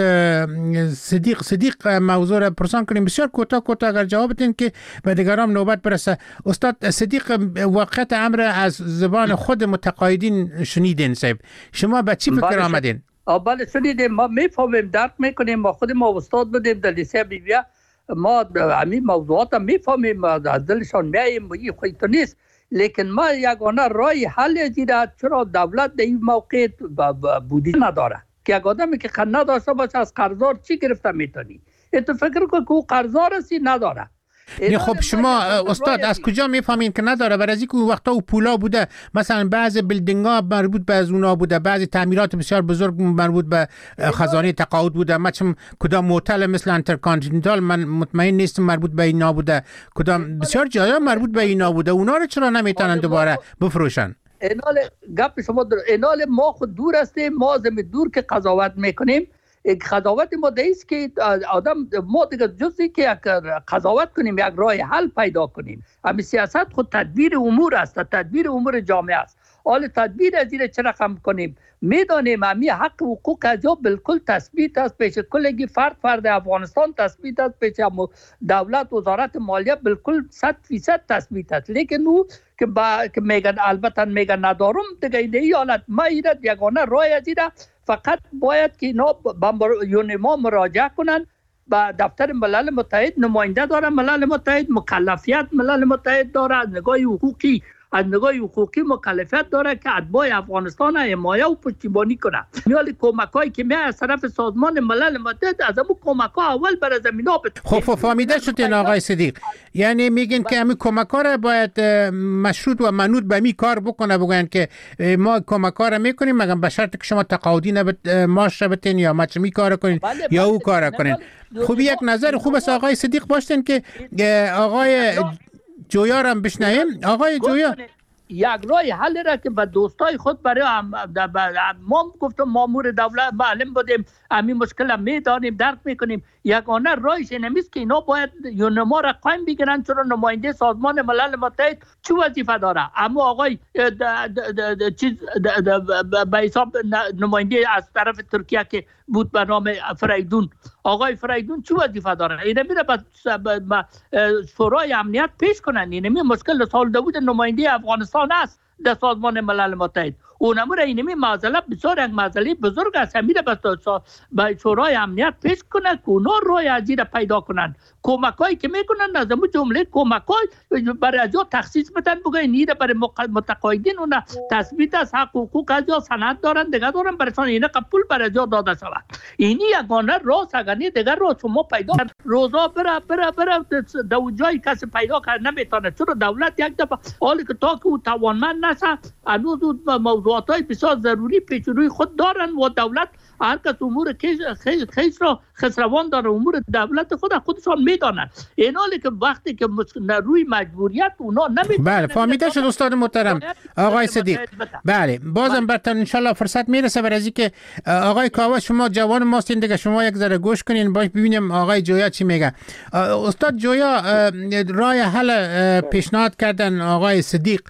صدیق موضوع را پرسان کنیم. بسیار کوتاه اگر جواب بدین که به دیگران نوبت برسه. استاد صدیق، واقعیت امر از زبان خود متقاعدین شنیدین صاحب، شما به چی فکر آمدین؟ بله شنیدیم، ما میفهمیم، درک میکنیم. ما خود ما استاد بودیم در لیسه بیویا، ما همین موضوعات میفهمیم، از دلشان میاییم. این خیلی نیست، لیکن ما یگانه راه حل دیده. چرا دولت در این موقع بودجه نداره که یک آدمی که خرج نداشته باشه از قرضدار چی گرفته میتونی؟ تو فکر کن که او قرضدار هستی نداره. خب شما استاد از کجا میفهمین که نداره؟ برای اینکه اون وقتا او پولا بوده، مثلا بعضی بیلدینگ ها مربوط به از اونا بوده، بعضی تعمیرات بسیار بزرگ مربوط به خزانه تقاعد بوده. مثلا کدام موتل مثل انترکانتیننتال من مطمئن نیستم مربوط به اینا بوده، کدام بسیار جایا مربوط به اینا بوده. اونا رو چرا نمیتونن دوباره بفروشن؟ اینال گپ شما اینال ما خود دور هستیم، ما زمین دور که قضاوت میکنیم. قضاوت ما است که آدم ما دیگه جزی که قضاوت کنیم، یک راه حل پیدا کنیم. همین سیاست خود تدبیر امور است، تدبیر امور جامعه است. حال تدبیر از این چه رقم کنیم؟ میدانیم همین حق حقوق از جا بالکل تثبیت است پیش کلگی فرد افغانستان، تثبیت است پیش دولت، وزارت مالیه بالکل 100% تثبیت است. لیکن او که میگن البته میگن ندارم دیگه، این حالت ما ایراد یگانه راه از فقط باید که اینا ما مراجعه کنن به دفتر ملل متحد. نماینده داره ملل متحد، مکلفیت ملل متحد داره، از نگاه حقوقی مکلفیت داره که اتباع افغانستان حمایه و پشتیبانی کنه. میال کمکایی که میاد از طرف سازمان ملل متحد، از همون کمک‌ها اول بر زمینا خب فهمیده شدین آقای صدیق، یعنی میگن که همین کمک‌ها را باید مشروط و منوط به می کار بکنه، بگن که ما کمک‌ها را میکنیم مگر به شرط که شما تقاعدی ماش بتین یا می کار کنین یا او کار کنین. خوب یک نظر خوب است آقای صدیق باشتن که آقای جویا را بشنویم. آقای جویا، یک راه حل را که به دوستای خود برای ما گفتم مامور دولت معلم بودیم، همین مشکل هم میدانیم، درک میکنیم. یگانه راهش نمیست که اینا باید یونما را قایم بگیرن، چون نماینده سازمان ملل متحد چه وظیفه داره؟ اما آقای به حساب نماینده از طرف ترکیه که بود به نام فریدون، آقای فریدون چه وظیفه داره؟ اینا میره به شورای امنیت پیش کنن. اینمی مشکل سال داوود نماینده افغانستان است در سازمان ملل متحد. اونم را اینمی معضله بسیار یک معضله بزرگ است، میره به شورای امنیت پیش کنه که اونا روی ازیر پیدا کنن. کمکایی که میکنن از اون جمله کمکای برای از تخصیص بدن، بگن نیره برای متقاعدین اونا تثبیت از حقوق از یا سند دارن دیگه دارن برشان اینا پول برای از داده شود. اینی یگانه راست اگرنی دیگر رو شما پیدا روزا بره دو جای کسی پیدا کرد نمیتونه، چون دولت یک دفعه حالی که تا که او توانمند نشه هنوز موضوعاتای بسیار ضروری پیچروی خود دارن و دولت هر کس امور خیش را خسروان داره، امور دولت خودشان میدانن. این حالی که وقتی که روی مجبوریت اونا نمیتونن. بله فهمیده شد استاد محترم آقای صدیق. بله بازم براتون انشالله فرصت میرسه برای از که آقای کاوه شما جوان ماستین دیگه، شما یک ذره گوش کنین باش ببینیم آقای جویا چی میگه. استاد جویا راه حل پیشنهاد کردن آقای صدیق،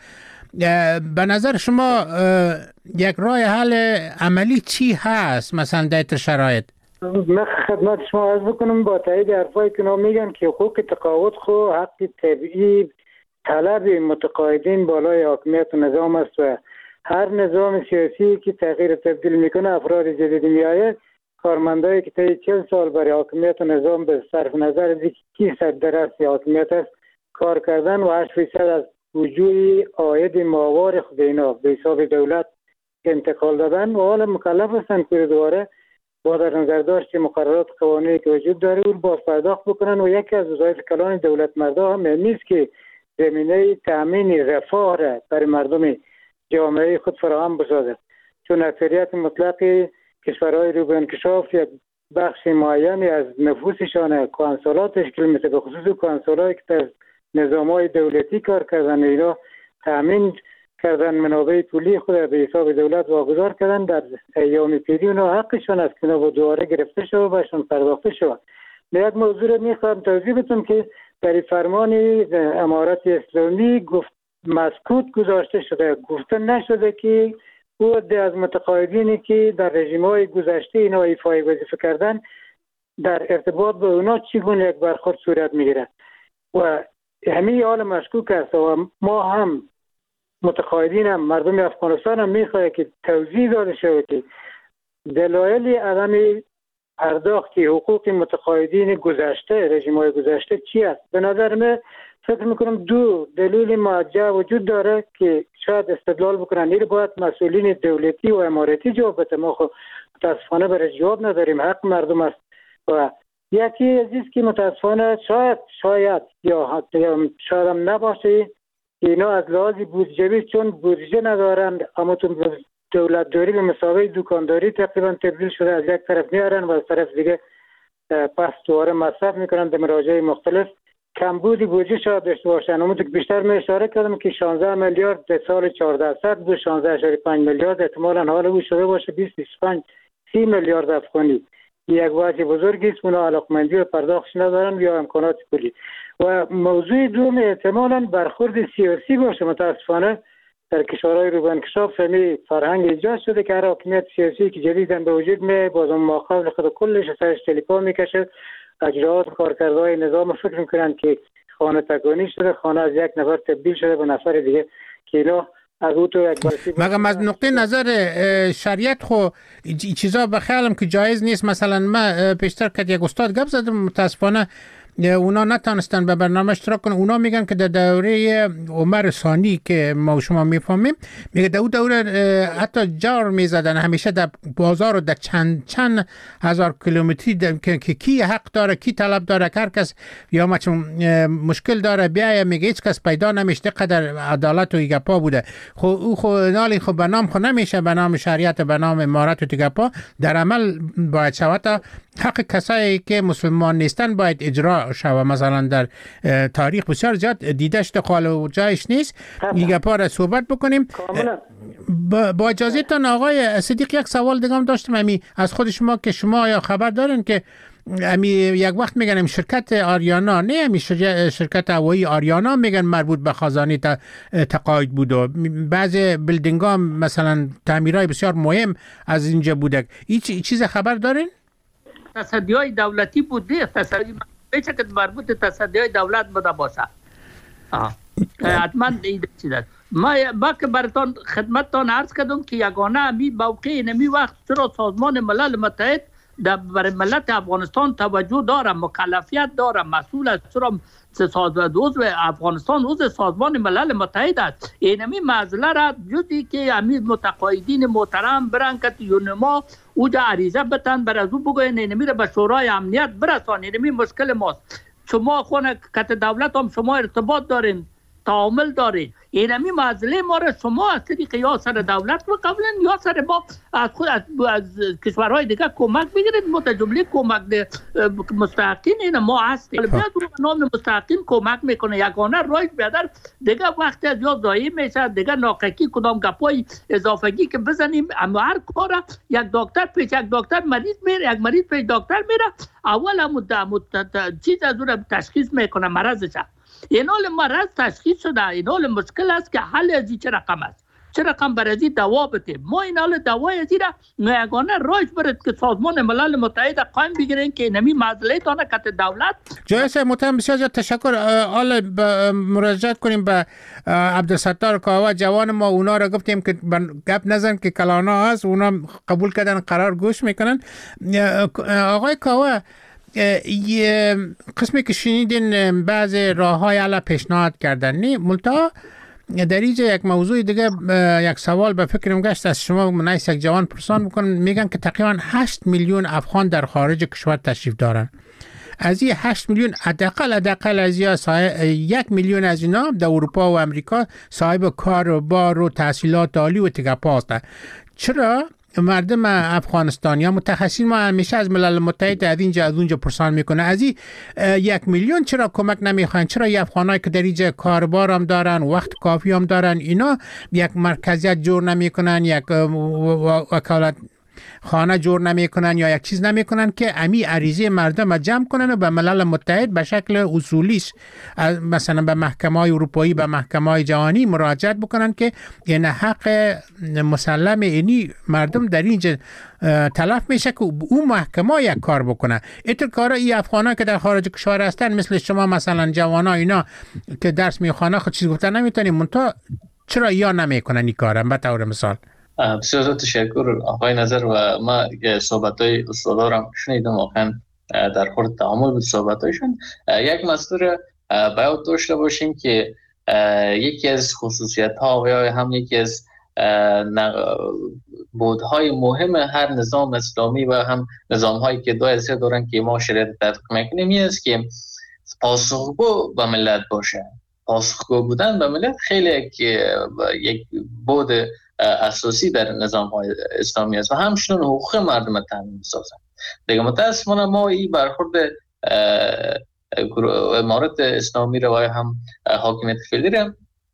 به نظر شما یک راه حل عملی چی هست مثلا در شرایط؟ من خدمت شما عرض بکنم با تایید حرفایی که میگن که حقوق تقاعد خو حق طبیعی طلب متقاعدین بالای حاکمیت و نظام است و هر نظام سیاسی که تغییر تبدیل میکنه افراد جدید میآید، کارمندایی که طی 40 سال برای حاکمیت و نظام به صرف نظر از کی سرپرست حاکمیت است کار کردن و 8% از وجود آید ماوار خود اینا به حساب دولت انتقال دادن و حالا مکلف هستند که دوباره با در نظر داشت مقررات قوانینی که وجود داره اون باز پرداخت بکنن و یکی از وظایف کلان دولت مردا هم نیست که زمینه تامین رفاه را برای مردم جامعه خود فراهم بسازد، چون اکثریت مطلق کشورهای رو به انکشاف یک بخش معینی از نفوسشان کانسولات تشکیل میده، به خصوص کانسولایی که در نظامهای دولتی کار کردن اینا تامین کردن منابع پولی خود به حساب دولت واگذار کردن، در ایام پیری اونا حقشون است که با دوباره گرفته شد و بهشون پرداخته شد. یک موضوع رو میخوام توضیح بدم که در فرمان امارت اسلامی گفت مسکوت گذاشته شده، گفته نشده که او از متقاعدینی که در رژیم‌های گذشته اینا ایفای وظیفه کردن در ارتباط با اونا چگونه یک برخورد صورت میگیره و همین حال مشکوک است و ما هم متقاعدین هم مردم افغانستان هم میخواه که توضیح داده شود که دلایل عدم پرداخت حقوق متقاعدین گذشته رژیم‌های گذشته چی است. به نظر من فکر میکنم دو دلیل موجه وجود داره که شاید استدلال بکنن. این باید مسئولین دولتی و اماراتی جواب بده، ما خب متاسفانه برای جواب نداریم، حق مردم است. و یکی عزیز که متاسفانه شاید یا شاید هم نباشه که اینا از لحاظ بودجه‌ای چون بودجه ندارن اما تو دولت داری به مسابقه دکانداری تقریبا تبدیل شده، از یک طرف میارن و از طرف دیگه پس دوباره مصرف میکنن به مراجع مختلف. کمبودی بودجه شاید داشته باشن. اما که بیشتر من اشاره کردم که 16 میلیارد در سال 1400 بود، 16.5 میلیارد احتمالاً حال او شده باشه 20-25-30 میلیارد افغانی. یک وجه بزرگی است اونا علاقمندی و پرداختش ندارن یا امکانات پولی. و موضوع دوم احتمالاً برخورد سیاسی باشه. متاسفانه در کشورهای رو به انکشاف همین فرهنگ ایجاد شده که هر حاکمیت سیاسی که جدیداً به وجود میاد باز اون ماقبل خود کلش سرش تلپا میکشه، اجرات کارکردهای نظام فکر میکنن که خانه تکانی شده، خانه از یک نفر تبدیل شده به نفر دیگه که اینا از او تو یک برسی مگم از نقطه نظر شریعت خو چیزا بخیالم که جایز نیست. مثلا من پیشتر که یک استاد گپ زدم متاسفانه اونا نتونستن به برنامه اشتراک کنن. اونا میگن که در دوره عمر ثانی که ما شما میفهمیم میگه در دوره حتی جار میزدن همیشه در بازار و در چند هزار کیلومتری که کی حق داره کی طلب داره، هر کس یا مشکل داره بیای میگه هیچ کس پیدا نمیشه. قدر عدالت و گپا بوده. خو نالی خو به نام خو نمیشه، به نام شریعت به نام امارت و گپا در عمل باید شود. حق کسایی که مسلمان نیستن باید اجرا شود. مثلا در تاریخ بسیار زیاد دیده شده، قال و جایش نیست. دیگه پاره صحبت بکنیم. با اجازهتون آقای صدیق یک سوال دیگه هم داشتم از خود شما که شما یا خبر دارین که امی یک وقت میگن شرکت آریانا، نه امی شرکت هوایی آریانا میگن مربوط به خزانه تقاعد بود و بعضی بیلدینگ ها مثلا تعمیرهای بسیار مهم از اینجا بوده. این چیز خبر دارین؟ تصدیهای دولتی بوده، تصدی میشه که مربوط تصدیهای دولت بوده باشه. حتما این چیز است. ما که براتون خدمتتان عرض کردم که یگانه امی موقع نمی وقت چرا سازمان ملل متحد برای ملت افغانستان توجه داره، مکلفیت داره، مسئول است، چرا عضو افغانستان عضو سازمان ملل متحد است. اینمی مسئله را جزی که امی متقاعدین محترم برن که یونما اوجا عریضه بتن بر از او بگوین اینمی را به شورای امنیت برسان. اینمی مشکل ماست. شما خونه کت دولت هم شما ارتباط دارین، تعامل دارین. اینمی مسئله ما را شما از طریق یا سر دولت بقبلن یا سر ما از خود از کشورهای دیگه کمک بگیرید. متجمله کمک مستحقین این ما هستیم. بیاد نام مستحقین کمک میکنه. یگانه رایج بیادر دیگه وقتی از یا ضایع میشه، دیگه ناقکی کدام گپای اضافگی که بزنیم. اما هر کار یک دکتر پیش یک دکتر مریض میره، یک مریض پیش دکتر میره، اول هم چیز از اون تشخیص میکنه مرضش. این حال مرض تشخیص شده، این حال مشکل است که حل از چه رقم است، چه رقم بر ازی دوا بتیم. ما این حال دوای ازی را یگانه رایج برد که سازمان ملل متحد قایم بگیرین که نمی مسئله تانه کت دولت. جای صاحب محترم بسیار زیاد تشکر. حالا مراجعت کنیم به عبدالستار کاوه جوان ما. اونا را گفتیم که گپ نزن که کلانا هست، اونا قبول کردن قرار گوش میکنن. آقای کاوه، یه قسمی که شنیدین بعض راه‌های علا پیشنهاد کردن، نه ملتا در اینجا یک موضوع دیگه یک سوال به فکرم گشت از شما منایس یک جوان پرسان بکنم. میگن که تقریبا 8 میلیون افغان در خارج کشور تشریف دارن. از این 8 میلیون حداقل از 1 میلیون از اینا در اروپا و امریکا صاحب کار و بار و تحصیلات عالی و تگپا هستند. چرا مردم افغانستان یا متخصصین ما همیشه از ملل متحد از اینجا از اونجا پرسان میکنه از این 1 میلیون چرا کمک نمیخواین؟ چرا این افغانایی که در اینجا کاربار هم دارن، وقت کافی هم دارن، اینا یک مرکزیت جور نمیکنن، یک وکالت خانه جور نمیکنن یا یک چیز نمیکنن که امی عریضه مردم جمع کنن و به ملل متحد به شکل اصولیش مثلا به محکمه‌های اروپایی، به محکمه‌های جهانی مراجعت بکنن که این حق مسلم اینی مردم در اینجا تلف میشه که اون محکمه یک کار بکنه. اینطور کارا این افغانا که در خارج کشور هستن مثل شما مثلا جوانا اینا که درس میخوانه خود چیز گفتن نمیتونیم، منتها چرا یا نمیکنن این کارم؟ به طور مثال. بسیار تشکر آقای نظر. و ما صحبت‌های استادا را شنیدم، واقعا در خورد تعامل بود صحبت‌هایشون. یک مسئله باید داشته باشیم که یکی از خصوصیت‌ها و یا هم یکی از بودهای مهم هر نظام اسلامی و هم نظام‌هایی که دو حیثیت دارن که ما شریعت تطبیق می‌کنیم این است که پاسخگو به ملت باشه. پاسخگو بودن به ملت خیلی یک بود اساسی در نظام‌های اسلامی است و همچنین حقوق مردم تامین می‌سازد. دیگه متأسفانه ما این برخورد امارت اسلامی رو و هم حاکمیت فعلی رو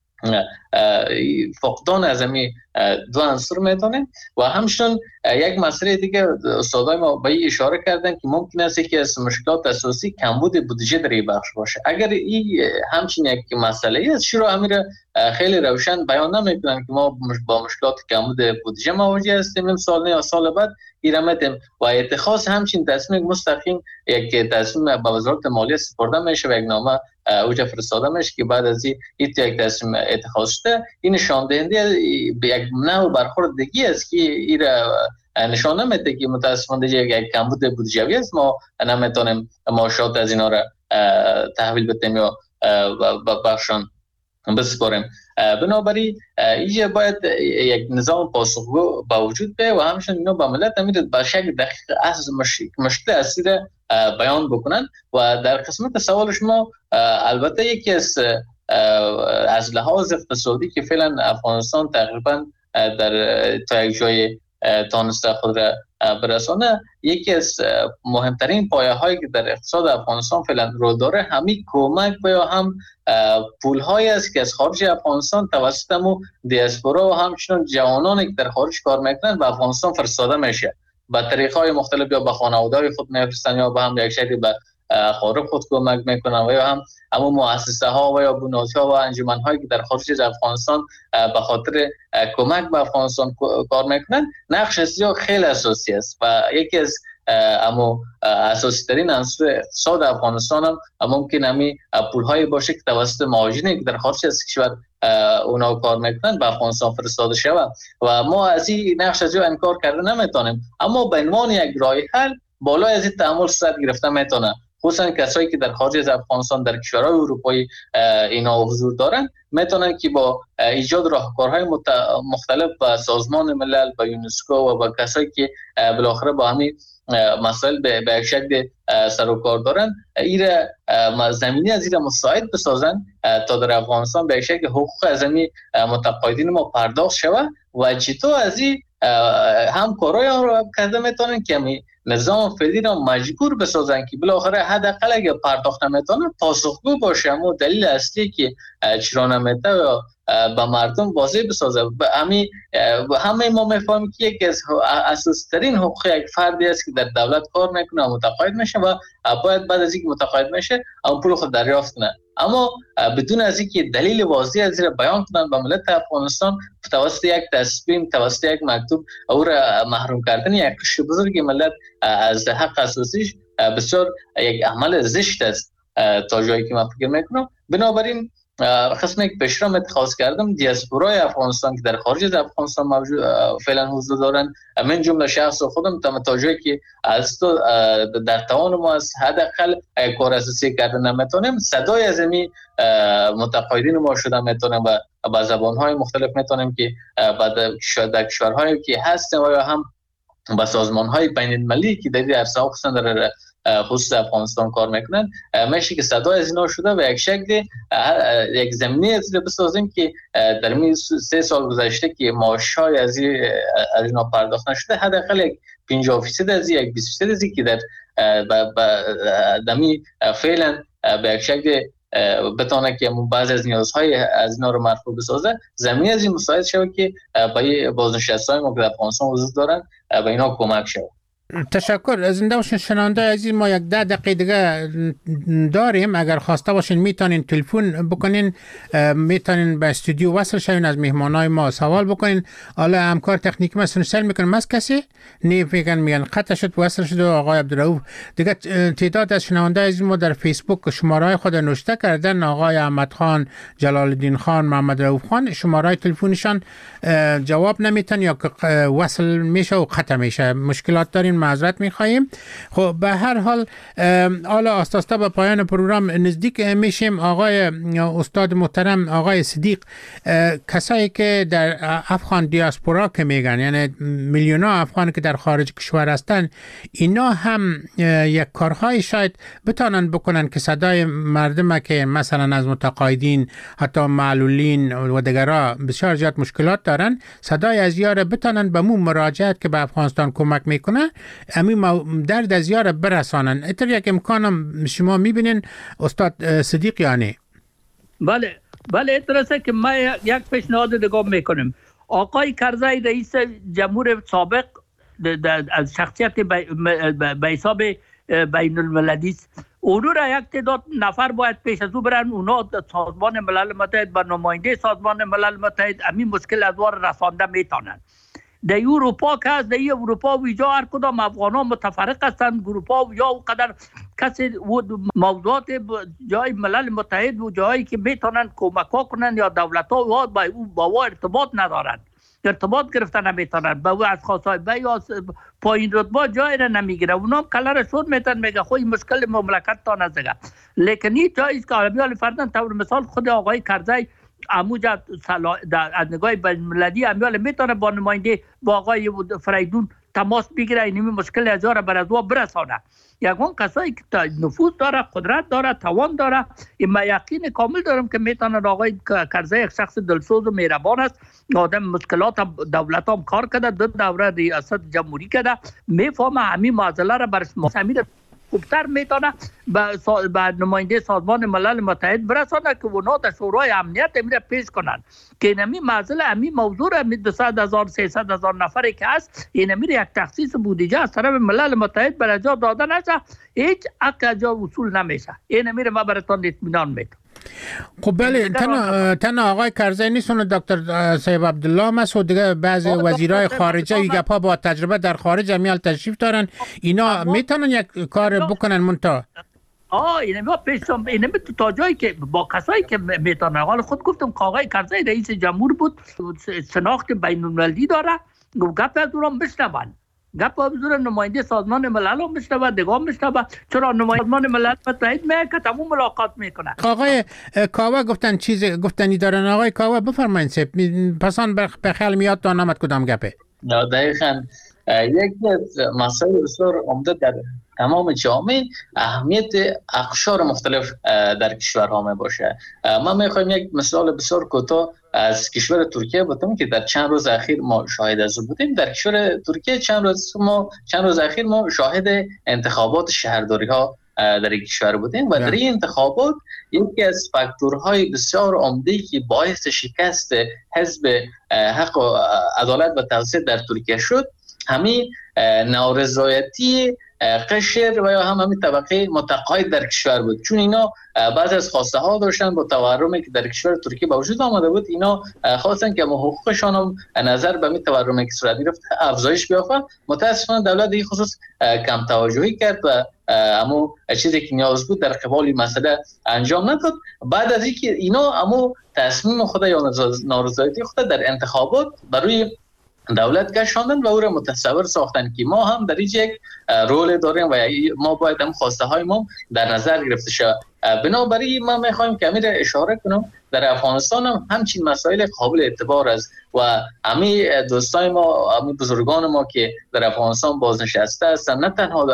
فقدان از این دو عنصر میتونه. و همچنین یک مسئله دیگه استادای ما به این اشاره کردن که ممکن است که از مشکلات اساسی کمبود بودجه در این بخش باشه. اگر این همچین یک مسئله است، چرا امیر خیلی روشن بیان نمیکنن که ما با مشکلات کمبود بودجه مواجه هستیم امسال یا سال بعد ایرامتیم و اتخاذ همچین تصمیم مستقیم یک تصمیم به وزارت مالیه سپرده میشه و یک نامه اوجا فرستاده میشه که بعد از این یک تصمیم اتخاذ شده. این نشان دهنده یک نوع برخورد دیگه است که این نشان نمیده که متاسفانه یک کمبود بودجه‌ای است، ما نمیتونیم معاشات از اینا را تحویل بدیم یا بخشان بسپاریم. بنابراین اینجا باید یک نظام پاسخگو با وجود بیاید و همچنین اینا به ملت امید به شکل دقیق از مشکل اصلی را بیان بکنن. و در قسمت سوال شما البته یکی از لحاظ اقتصادی که فعلا افغانستان تقریبا در تا یک جای تانسته خود را برسانه، یکی از مهمترین پایه هایی که در اقتصاد افغانستان فعلا رو داره همین کمک و یا هم پول هایی است که از خارج افغانستان توسط مو دیاسپورا و همچنین جوانانی که در خارج کار میکنن به افغانستان فرستاده میشه. به طریق‌های مختلف یا به خانواده‌های خود می‌فرستند یا به هم یک شکلی به خارج خود کمک میکنن و یا هم اما مؤسسه ها و یا بنیادها و انجمن هایی که در خارج از افغانستان به خاطر کمک به افغانستان کار میکنن، نقش خیلی اساسی است و یکی از اما اساسی ترین عنصر اقتصاد افغانستان هم ممکن همی پول هایی باشه که توسط مهاجرینی که در خارج از کشور اونا کار میکنن به افغانستان فرستاده شود و ما از این نقش از انکار کرده نمیتونیم، اما به عنوان یک راه حل بالای از این تعامل صورت گرفته میتونه، خصوصا کسایی که در خارج از افغانستان در کشورهای اروپایی اینا حضور دارن میتونن که با ایجاد راهکارهای مختلف با سازمان ملل، با یونسکو و با کسایی که بالاخره با همین مسائل به یک شکل سر و کار دارن ایره زمینی از ایره مساعد بسازن تا در افغانستان به یک شکل حقوق از همین متقاعدین ما پرداخت شود و چطور از این همکارای آن را کرده میتونن که نظام فعلی را مجبور بسازن که بالاخره حداقل اگه پرداخت نمیتونن پاسخگو باشه. اما دلیل اصلی که چرا نمیته و به مردم واضح بسازه. همه ما میفهمیم که یکی از اساسی ترین حقوق یک فردی است که در دولت کار میکنه و متقاعد میشه و باید بعد از اینکه متقاعد میشه اون پول خود دریافت کنه، اما بدون از اینکه دلیل واضح از این بیان کنن به ملت افغانستان توسط یک تصمیم، توسط یک مکتوب او را محروم کردن یک قشر بزرگ ملت از حق اساسیش بسیار یک عمل زشت است تا جایی که من فکر میکنم. بنابراین خصم یک پیشرو اتخاذ کردم دیاسپورای افغانستان که در خارج از افغانستان موجود فعلا حضور دارن، من جمله شخص خودم تا جایی که از تو در توان ما از حداقل کار اساسی کردن نمیتونیم، صدای از این متقاعدین ما شده میتونیم و با زبان‌های مختلف میتونیم که در کشورهایی که هستن و یا هم با سازمان‌های بین‌المللی که در این عرصه خصوصا در خصوص افغانستان کار میکنن میشه که صدای از اینا شده و یک شکل یک زمینی از بسازیم که در این 3 سال گذشته که معاش‌های از اینا پرداخت نشده حداقل یک 50% از یک 20% از که در دمی فعلا به یک شکل بتونه که بعضی از نیازهای از اینا رو مرفوع بسازه، زمینی از این مساعد شود که با بازنشسته‌های ما که در افغانستان حضور دارن به اینا کمک شود. تشکر. زنده باشین شنونده عزیز، ما یک 10 دقیقه دیگه داریم. اگر خواسته باشین میتونین تلفن بکنین، میتونین به استودیو وصل شوین، از مهمانای ما سوال بکنین. حالا همکار تکنیکی ما سنسل میکنن ماست کسی میگن قطع شد وصل شد. آقای عبدالرؤوف دیگه تعداد از شنونده عزیز ما در فیسبوک شماره خود نوشته کردن، آقای احمد خان، جلال الدین خان، محمد رؤوف خان، شماره تلفنشان جواب نمیتن یا وصل میشه و قطع میشه. مشکلات دارین، معذرت میخواییم. خب به هر حال حالا آستاستا به پایان پروگرام نزدیک میشیم. آقای استاد محترم آقای صدیق، کسایی که در افغان دیاسپورا که میگن، یعنی میلیون ها افغان که در خارج کشور هستن، اینا هم یک کارهای شاید بتانن بکنن که صدای مردم که مثلا از متقاعدین حتی معلولین و دیگرها بسیار زیاد مشکلات دارن، صدای از یار بتانن به مو مراجعت که به افغانستان کمک میکنه همین درد از یار برسانن. اتر یک امکانم شما میبینین استاد صدیق یعنی؟ بله اترسه که ما یک پیشنهاد دیگه میکنیم. آقای کرزی رئیس جمهور سابق از شخصیت به حساب بین المللی است، اونو را یک تعداد نفر باید پیش از او برن، اونا سازمان ملل متحد با نماینده سازمان ملل متحد همین مشکل از وار رسانده میتونن. در اروپا که از در اروپا ویجا هر کدام افغان ها متفرق هستند، اروپا یا قدر کسی موضوعات جای ملل متحد و جایی که میتونن کمک ها کنن یا دولت ها با او ارتباط ندارن، ارتباط گرفتن نمیتونن، با او از خواستای یا پایین رتبه جای را نمیگیره، اونا هم کلر شد میتن میگه خوی مشکل مملکت تا نزدگه. لیکن این جاییست که عربی فردن طور مثال خود آقای کرزی اموجه از نگاه بین‌المللی امیال میتونه با نماینده با آقای فریدون تماس بگیره، اینمی مشکل از را بر از او برسانه. یکون کسایی که نفوذ داره، قدرت داره، توان داره، این من یقین کامل دارم که میتونه. آقای کرزی یک شخص دلسوز و مهربان است، آدم مشکلات دولت هم کار کرده، دو دوره ریاست جمهوری کرده، میفهمه همین معضله را برش خوبتر میتونه به نماینده سازمان ملل متحد برسانه که اونا در شورای امنیت میره پیش کنن که اینمی معضل امی موضوع امی 200,000 300,000 نفری که هست اینمی یک تخصیص بودجه از طرف ملل متحد برای جا داده نشه، هیچ حق جا وصول نمیشه. اینمی ما براتون اطمینان میدم. خب بله، تنها آقای کرزی نیستون، دکتر سیب عبدالله مسعود، دیگه بعضی وزیرای خارجه ای گپا با تجربه در خارج میال تشریف دارن، اینا میتونن یک کار بکنن منتا اینما پیشم اینما تا جایی که با کسایی که میتونن. حالا خود گفتم که آقای کرزی رئیس جمهور بود، شناخت بین المللی داره، گپ از اونم بشنون، گپ از اون نماینده سازمان ملل هم بشنوه، دیگه هم بشنوه، چرا نماینده سازمان ملل متحد میاد که تمام ملاقات میکنه. آقای کاوه گفتن چیز گفتنی دارن. آقای کاوه بفرمایید. پسان به خیال میاد تا نمت کدام گپه. دقیقاً یکی از مسائل بسیار عمده در تمام جامعه اهمیت اقشار مختلف در کشورها می باشه. ما میخوایم یک مثال بسیار کوتاه از کشور ترکیه بتونیم که در چند روز اخیر ما شاهد از بودیم. در کشور ترکیه چند روز اخیر ما شاهد انتخابات شهرداری ها در این کشور بودیم و در این انتخابات یکی از فاکتورهای بسیار عمده که باعث شکست حزب حق و عدالت و توسعه در ترکیه شد همین نارضایتی قشر و یا همین طبقه متقاعد در کشور بود، چون اینا بعضی از خواسته ها داشتن با تورمی که در کشور ترکیه به وجود آمده بود، اینا خواستن که حقوقشان هم نظر به این تورمی که صورت گرفت افزایش بیافته. متاسفانه دولت این خصوص کم توجهی کرد و اما چیزی که نیاز بود در قبال مسئله انجام نداد. بعد از اینکه اینا اما تصمیم خود یا نارضایتی خود در انتخابات برای دولت کشاندن و او را متصور ساختن که ما هم در اینجا یک رول داریم و ما باید هم خواسته های ما در نظر گرفته شود. بنابراین ما میخوایم که امیر اشاره کنم در افغانستان هم همچین مسائل قابل اعتبار است و همین دوستای ما، همین بزرگان ما که در افغانستان بازنشسته هستند، نه تنها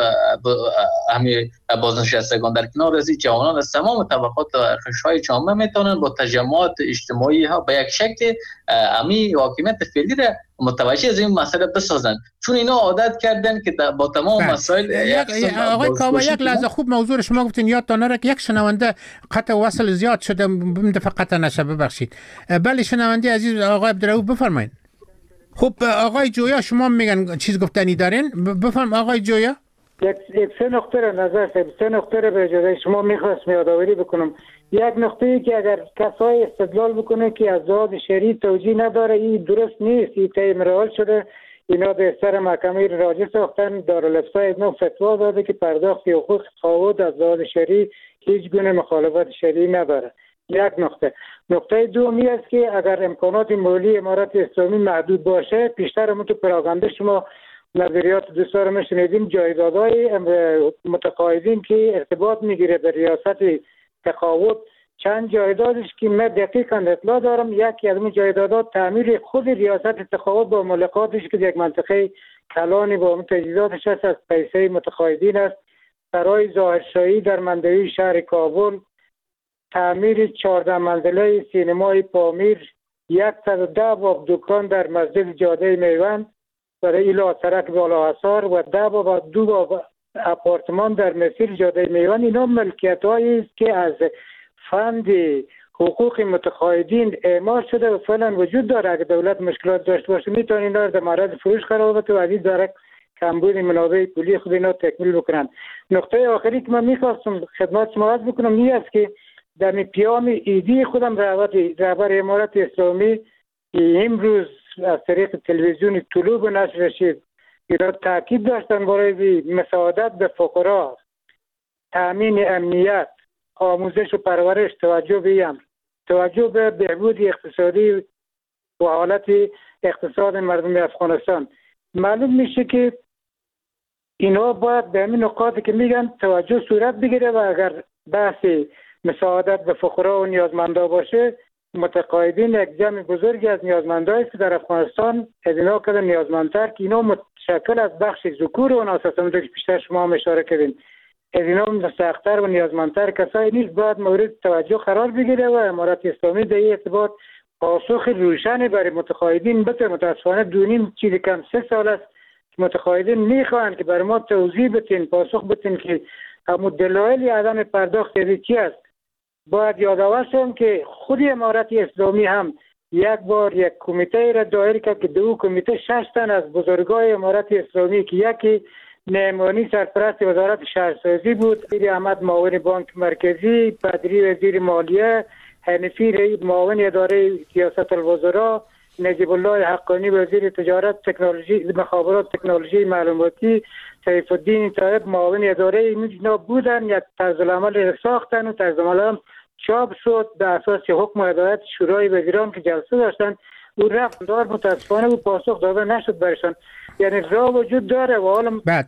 همین بازنشستگان، در کنار از این جوانان از تمام طبقات و قشرهای جامعه میتونن با تجمعات اجتماعی ها به یک شکل همین حاکمیت فعلی را متوجه از این مسئله بسازن، چون اینا عادت کردن که با تمام مسائل آقای کاوه یک لحظه خوب موضوع شما گفتین یادتان نره که یک شنونده قطع وصل زیاد شده، فقط نشه، ببخشید. بله شنونده عزیز آقای عبدالرؤوف بفرمایید. خب آقای جویا شما میگن چیز گفتنی دارین، بفرم آقای جویا. یک سه نقطه را نظر سه نقطه را به اجازه شما میخواستم یادآوری بکنم. یک نقطه ای که اگر کسای استدلال بکنه که از لحاظ شرعی توجیه نداره، این درست نیست، این طی رعایت شده. اینا به سر محکمه راجع ساختن، دارالافتا اینا فتوا داده که پرداخت حقوق تقاعد از لحاظ شرعی هیچ گونه مخالفت شرعی نداره. یک نقطه دومی است که اگر امکانات مالی امارات اسلامی محدود باشه، پیشتر همون تو پراگنده شما نظریات دوستان رو میشنیدیم، جایدادهای متقاعدین که ارتباط میگیره به ریاست تقاعد، چند جایدادش که من دقیقاً اطلاع دارم، یکی از اون جایدادات تعمیر خود ریاست تقاعد با ملکاتش که یک منطقه کلانی با اون تجهیزاتش هست از پیسه متقاعدین است، برای ظاهرشاهی در منطقه شهر کابل، تعمیر 14 منزله سینمای پامیر، 110 باب دکان در مسجد جاده میوند برای ایلا سرک بالا حصار و 10 باب و 2 باب اپارتمان در مسیر جاده میوند. اینا ملکیت‌هایی است که از فند حقوق متقاعدین اعمال شده و فعلا وجود داره. اگر دولت مشکلات داشته باشه میتونه اینا در معرض فروش قرار بده و از این داره کمبود منابع پولی خود اینا تکمیل بکنن. نقطه آخری که من میخواستم خدمت شما عرض بکنم این است که در پیام ایدی خودم رهبر امارات اسلامی امروز از طریق تلویزیون طلوع نشر رسید اینا تاکید داشتن برای مساعدت به فقرا، تامین امنیت، آموزش و پرورش، توجه به بهبود اقتصادی و حالت اقتصاد مردم افغانستان. معلوم میشه که اینا باید به همین نقاطی که میگن توجه صورت بگیره و اگر بحث مساعدت به فقرا و نیازمندا باشه، متقاعدین یک جمع بزرگی از نیازمندایی که در افغانستان از اینا کردن نیازمندتر که اینا متشکل از بخش ذکور و ناس هستند که پیشتر شما هم اشاره کردین، از اینا مستحق‌تر و نیازمندتر کسایی نیست، باید مورد توجه قرار بگیره و امارات اسلامی در این ارتباط پاسخ روشنی برای متقاعدین بده. متاسفانه 2.5 چیزی کم 3 سال است متقاعدین میخواهند که بر ما توضیح بدین، پاسخ بدین که همون دلایل عدم پرداخت چی است. باید یادآور شوم که خود امارت اسلامی هم یک بار یک کمیته را دایر کرد که دو کمیته 6 تن از بزرگای امارت اسلامی که یکی نعمانی سرپرست وزارت شهرسازی بود، وزیر احمد معاون بانک مرکزی، بدری وزیر مالیه، حنفی رئیس معاون اداره سیاست الوزراء، نجیب الله حقانی وزیر تجارت تکنولوژی مخابرات تکنولوژی معلوماتی، سیف الدین طایب معاون اداره اینا بودن. یک طرز العمل ساختن و طرز العمل چاپ شد به اساس حکم هدایت شورای وزیران که جلسه داشتن. او رفت دار متاسفانه و پاسخ داده نشد برشان. یعنی راه وجود داره و حالا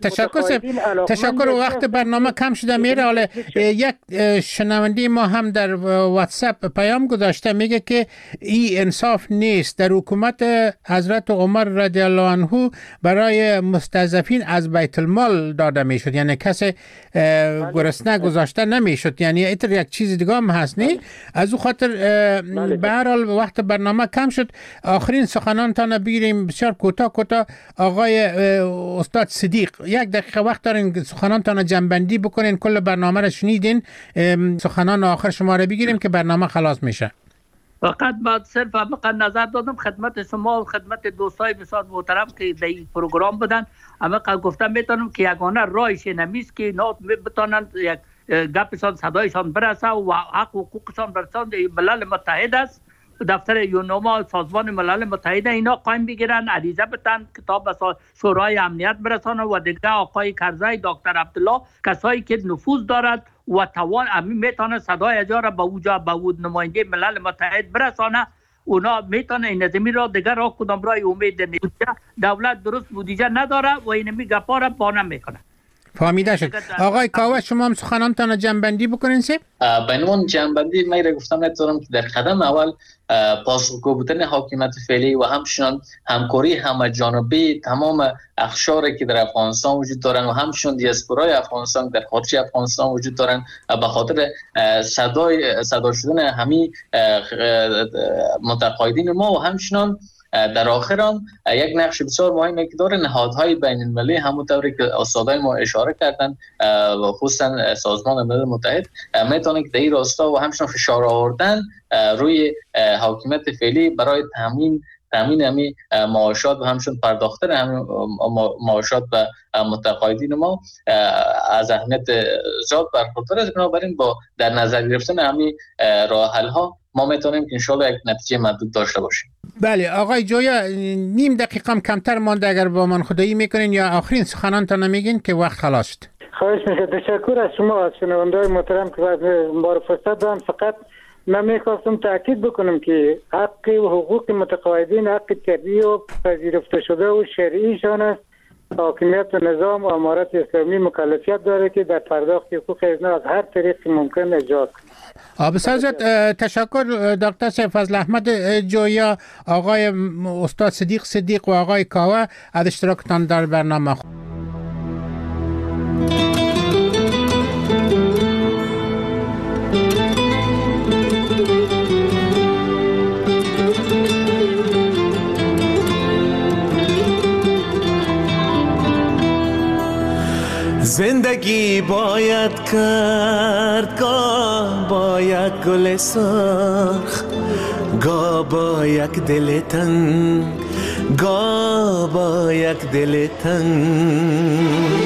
تشکر. وقت برنامه کم شده میره. حالا یک شنونده ما هم در واتساپ پیام گذاشته، میگه که این انصاف نیست. در حکومت حضرت عمر رضی الله عنه برای مستضعفین از بیت المال داده میشد، یعنی کسی گرسنه گذاشته نمیشد. یعنی ایتر یک چیز دیگه هم هست نی. از او خاطر به هر حال وقت برنامه کم شد. آخرین سخنان تا بگیریم بسیار کوتاه. آقای استاد صدیق، 1 دقیقه وقت دارین سخنانتان جنبندی بکنین. کل برنامه را شنیدین، سخنان آخر شما را بگیریم که برنامه خلاص میشه. فقط بعد صرف فقط نظر دادم خدمت شما و خدمت دوستای بسیار محترم که در این پروگرام بودن. اما گفتم میتونم که یگانه راهش نمیست که اینا بتونن یک گپشان صدایشان برسه و حق و حقوقشان برسان. ملل متحد است، دفتر یونما سازمان ملل متحد اینا قایم بگیرن، عریضه بتن، کتاب به شورای امنیت برسانه و دیگه آقای کرزی، دکتر عبدالله، کسایی که نفوذ دارد و توان امی میتونه صدای اجاره به اوجا به نماینده ملل متحد برسانه. اونا میتونه این نظمی را دیگه را کدام رای امید نیست. دولت درست بودجه نداره و این گپا را بانه میکنه. فهمیده شد. آقای کاوه شما هم سخنانتان جنبندی بکنین سه؟ به نوع جنبندی من گفتم نتونم که در قدم اول پاسخگو بودن حاکمیت فعلی و همچنان همکاری همه جانبه تمام اقشاری که در افغانستان وجود دارن و همچنان دیاسپورای افغانستان در خارج افغانستان وجود دارن به خاطر صدا شدن همین متقاعدین ما و همچنان در آخر هم یک نقش بسیار مهمی که داره نهادهای بین المللی، همونطوری که استادای ما اشاره کردن خصوصا سازمان ملل متحد میتونه که در این راستا و همچنان فشار آوردن روی حاکمیت فعلی برای تامین همین معاشات و همچنان پرداختن همین معاشات به متقاعدین ما از اهمیت زیاد برخوردار است. بنابراین با در نظر گرفتن همین راه حل ها ما میتونیم که انشالله یک نتیجه مطلوب داشته باشیم. بله آقای جویا، نیم دقیقه هم کمتر مانده، اگر با من خدایی میکنین یا آخرین سخنانتان میگین که وقت خلاص شد. خواهش میکنم. تشکر از شما، از شنونده‌های محترم که ما رو فرصت دادن. فقط من میخواستم تاکید بکنم که حق و حقوق متقاعدین حق طبیعی و پذیرفته شده و شرعیشان است. حاکمیت و نظام و امارت اسلامی مکلفیت داره که در پرداخت حقوق اینا از هر طریق ممکن اجازه کنه. بسیار تشکر دکتر سیفضل احمد جویا، آقای استاد صدیق و آقای کاوه از اشتراکتان در برنامه. زندگی باید کرد، گاه با یک گل سرخ، گاه با یک دل تنگ، گاه با یک دل تنگ.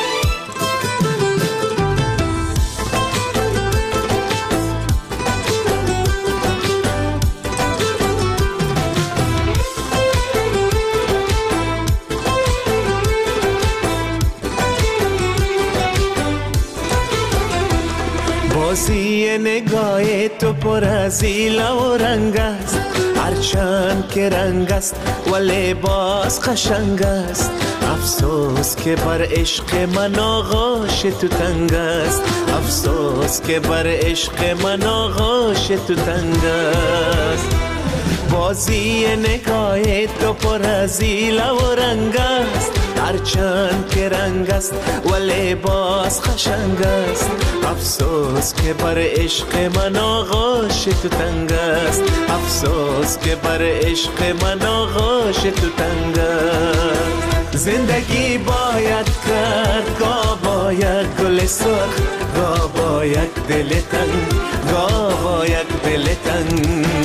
بازی نگاه تو پر از ایله و رنگ است، هرچند که رنگ است ولی باز قشنگ است. افسوس که بر عشق من آغوش تو تنگ است، افسوس که بر عشق من آغوش تو تنگ است. بازی نگاه تو پر از ایله و رنگ است، هرچند که رنگ است ولی باز قشنگ است. افسوس که بر عشق من آغوش تو تنگ است، افسوس که بر عشق من آغوش تو تنگ است. زندگی باید کرد گاه باید گل سرخ گاه باید دل تنگ گاه باید دل تنگ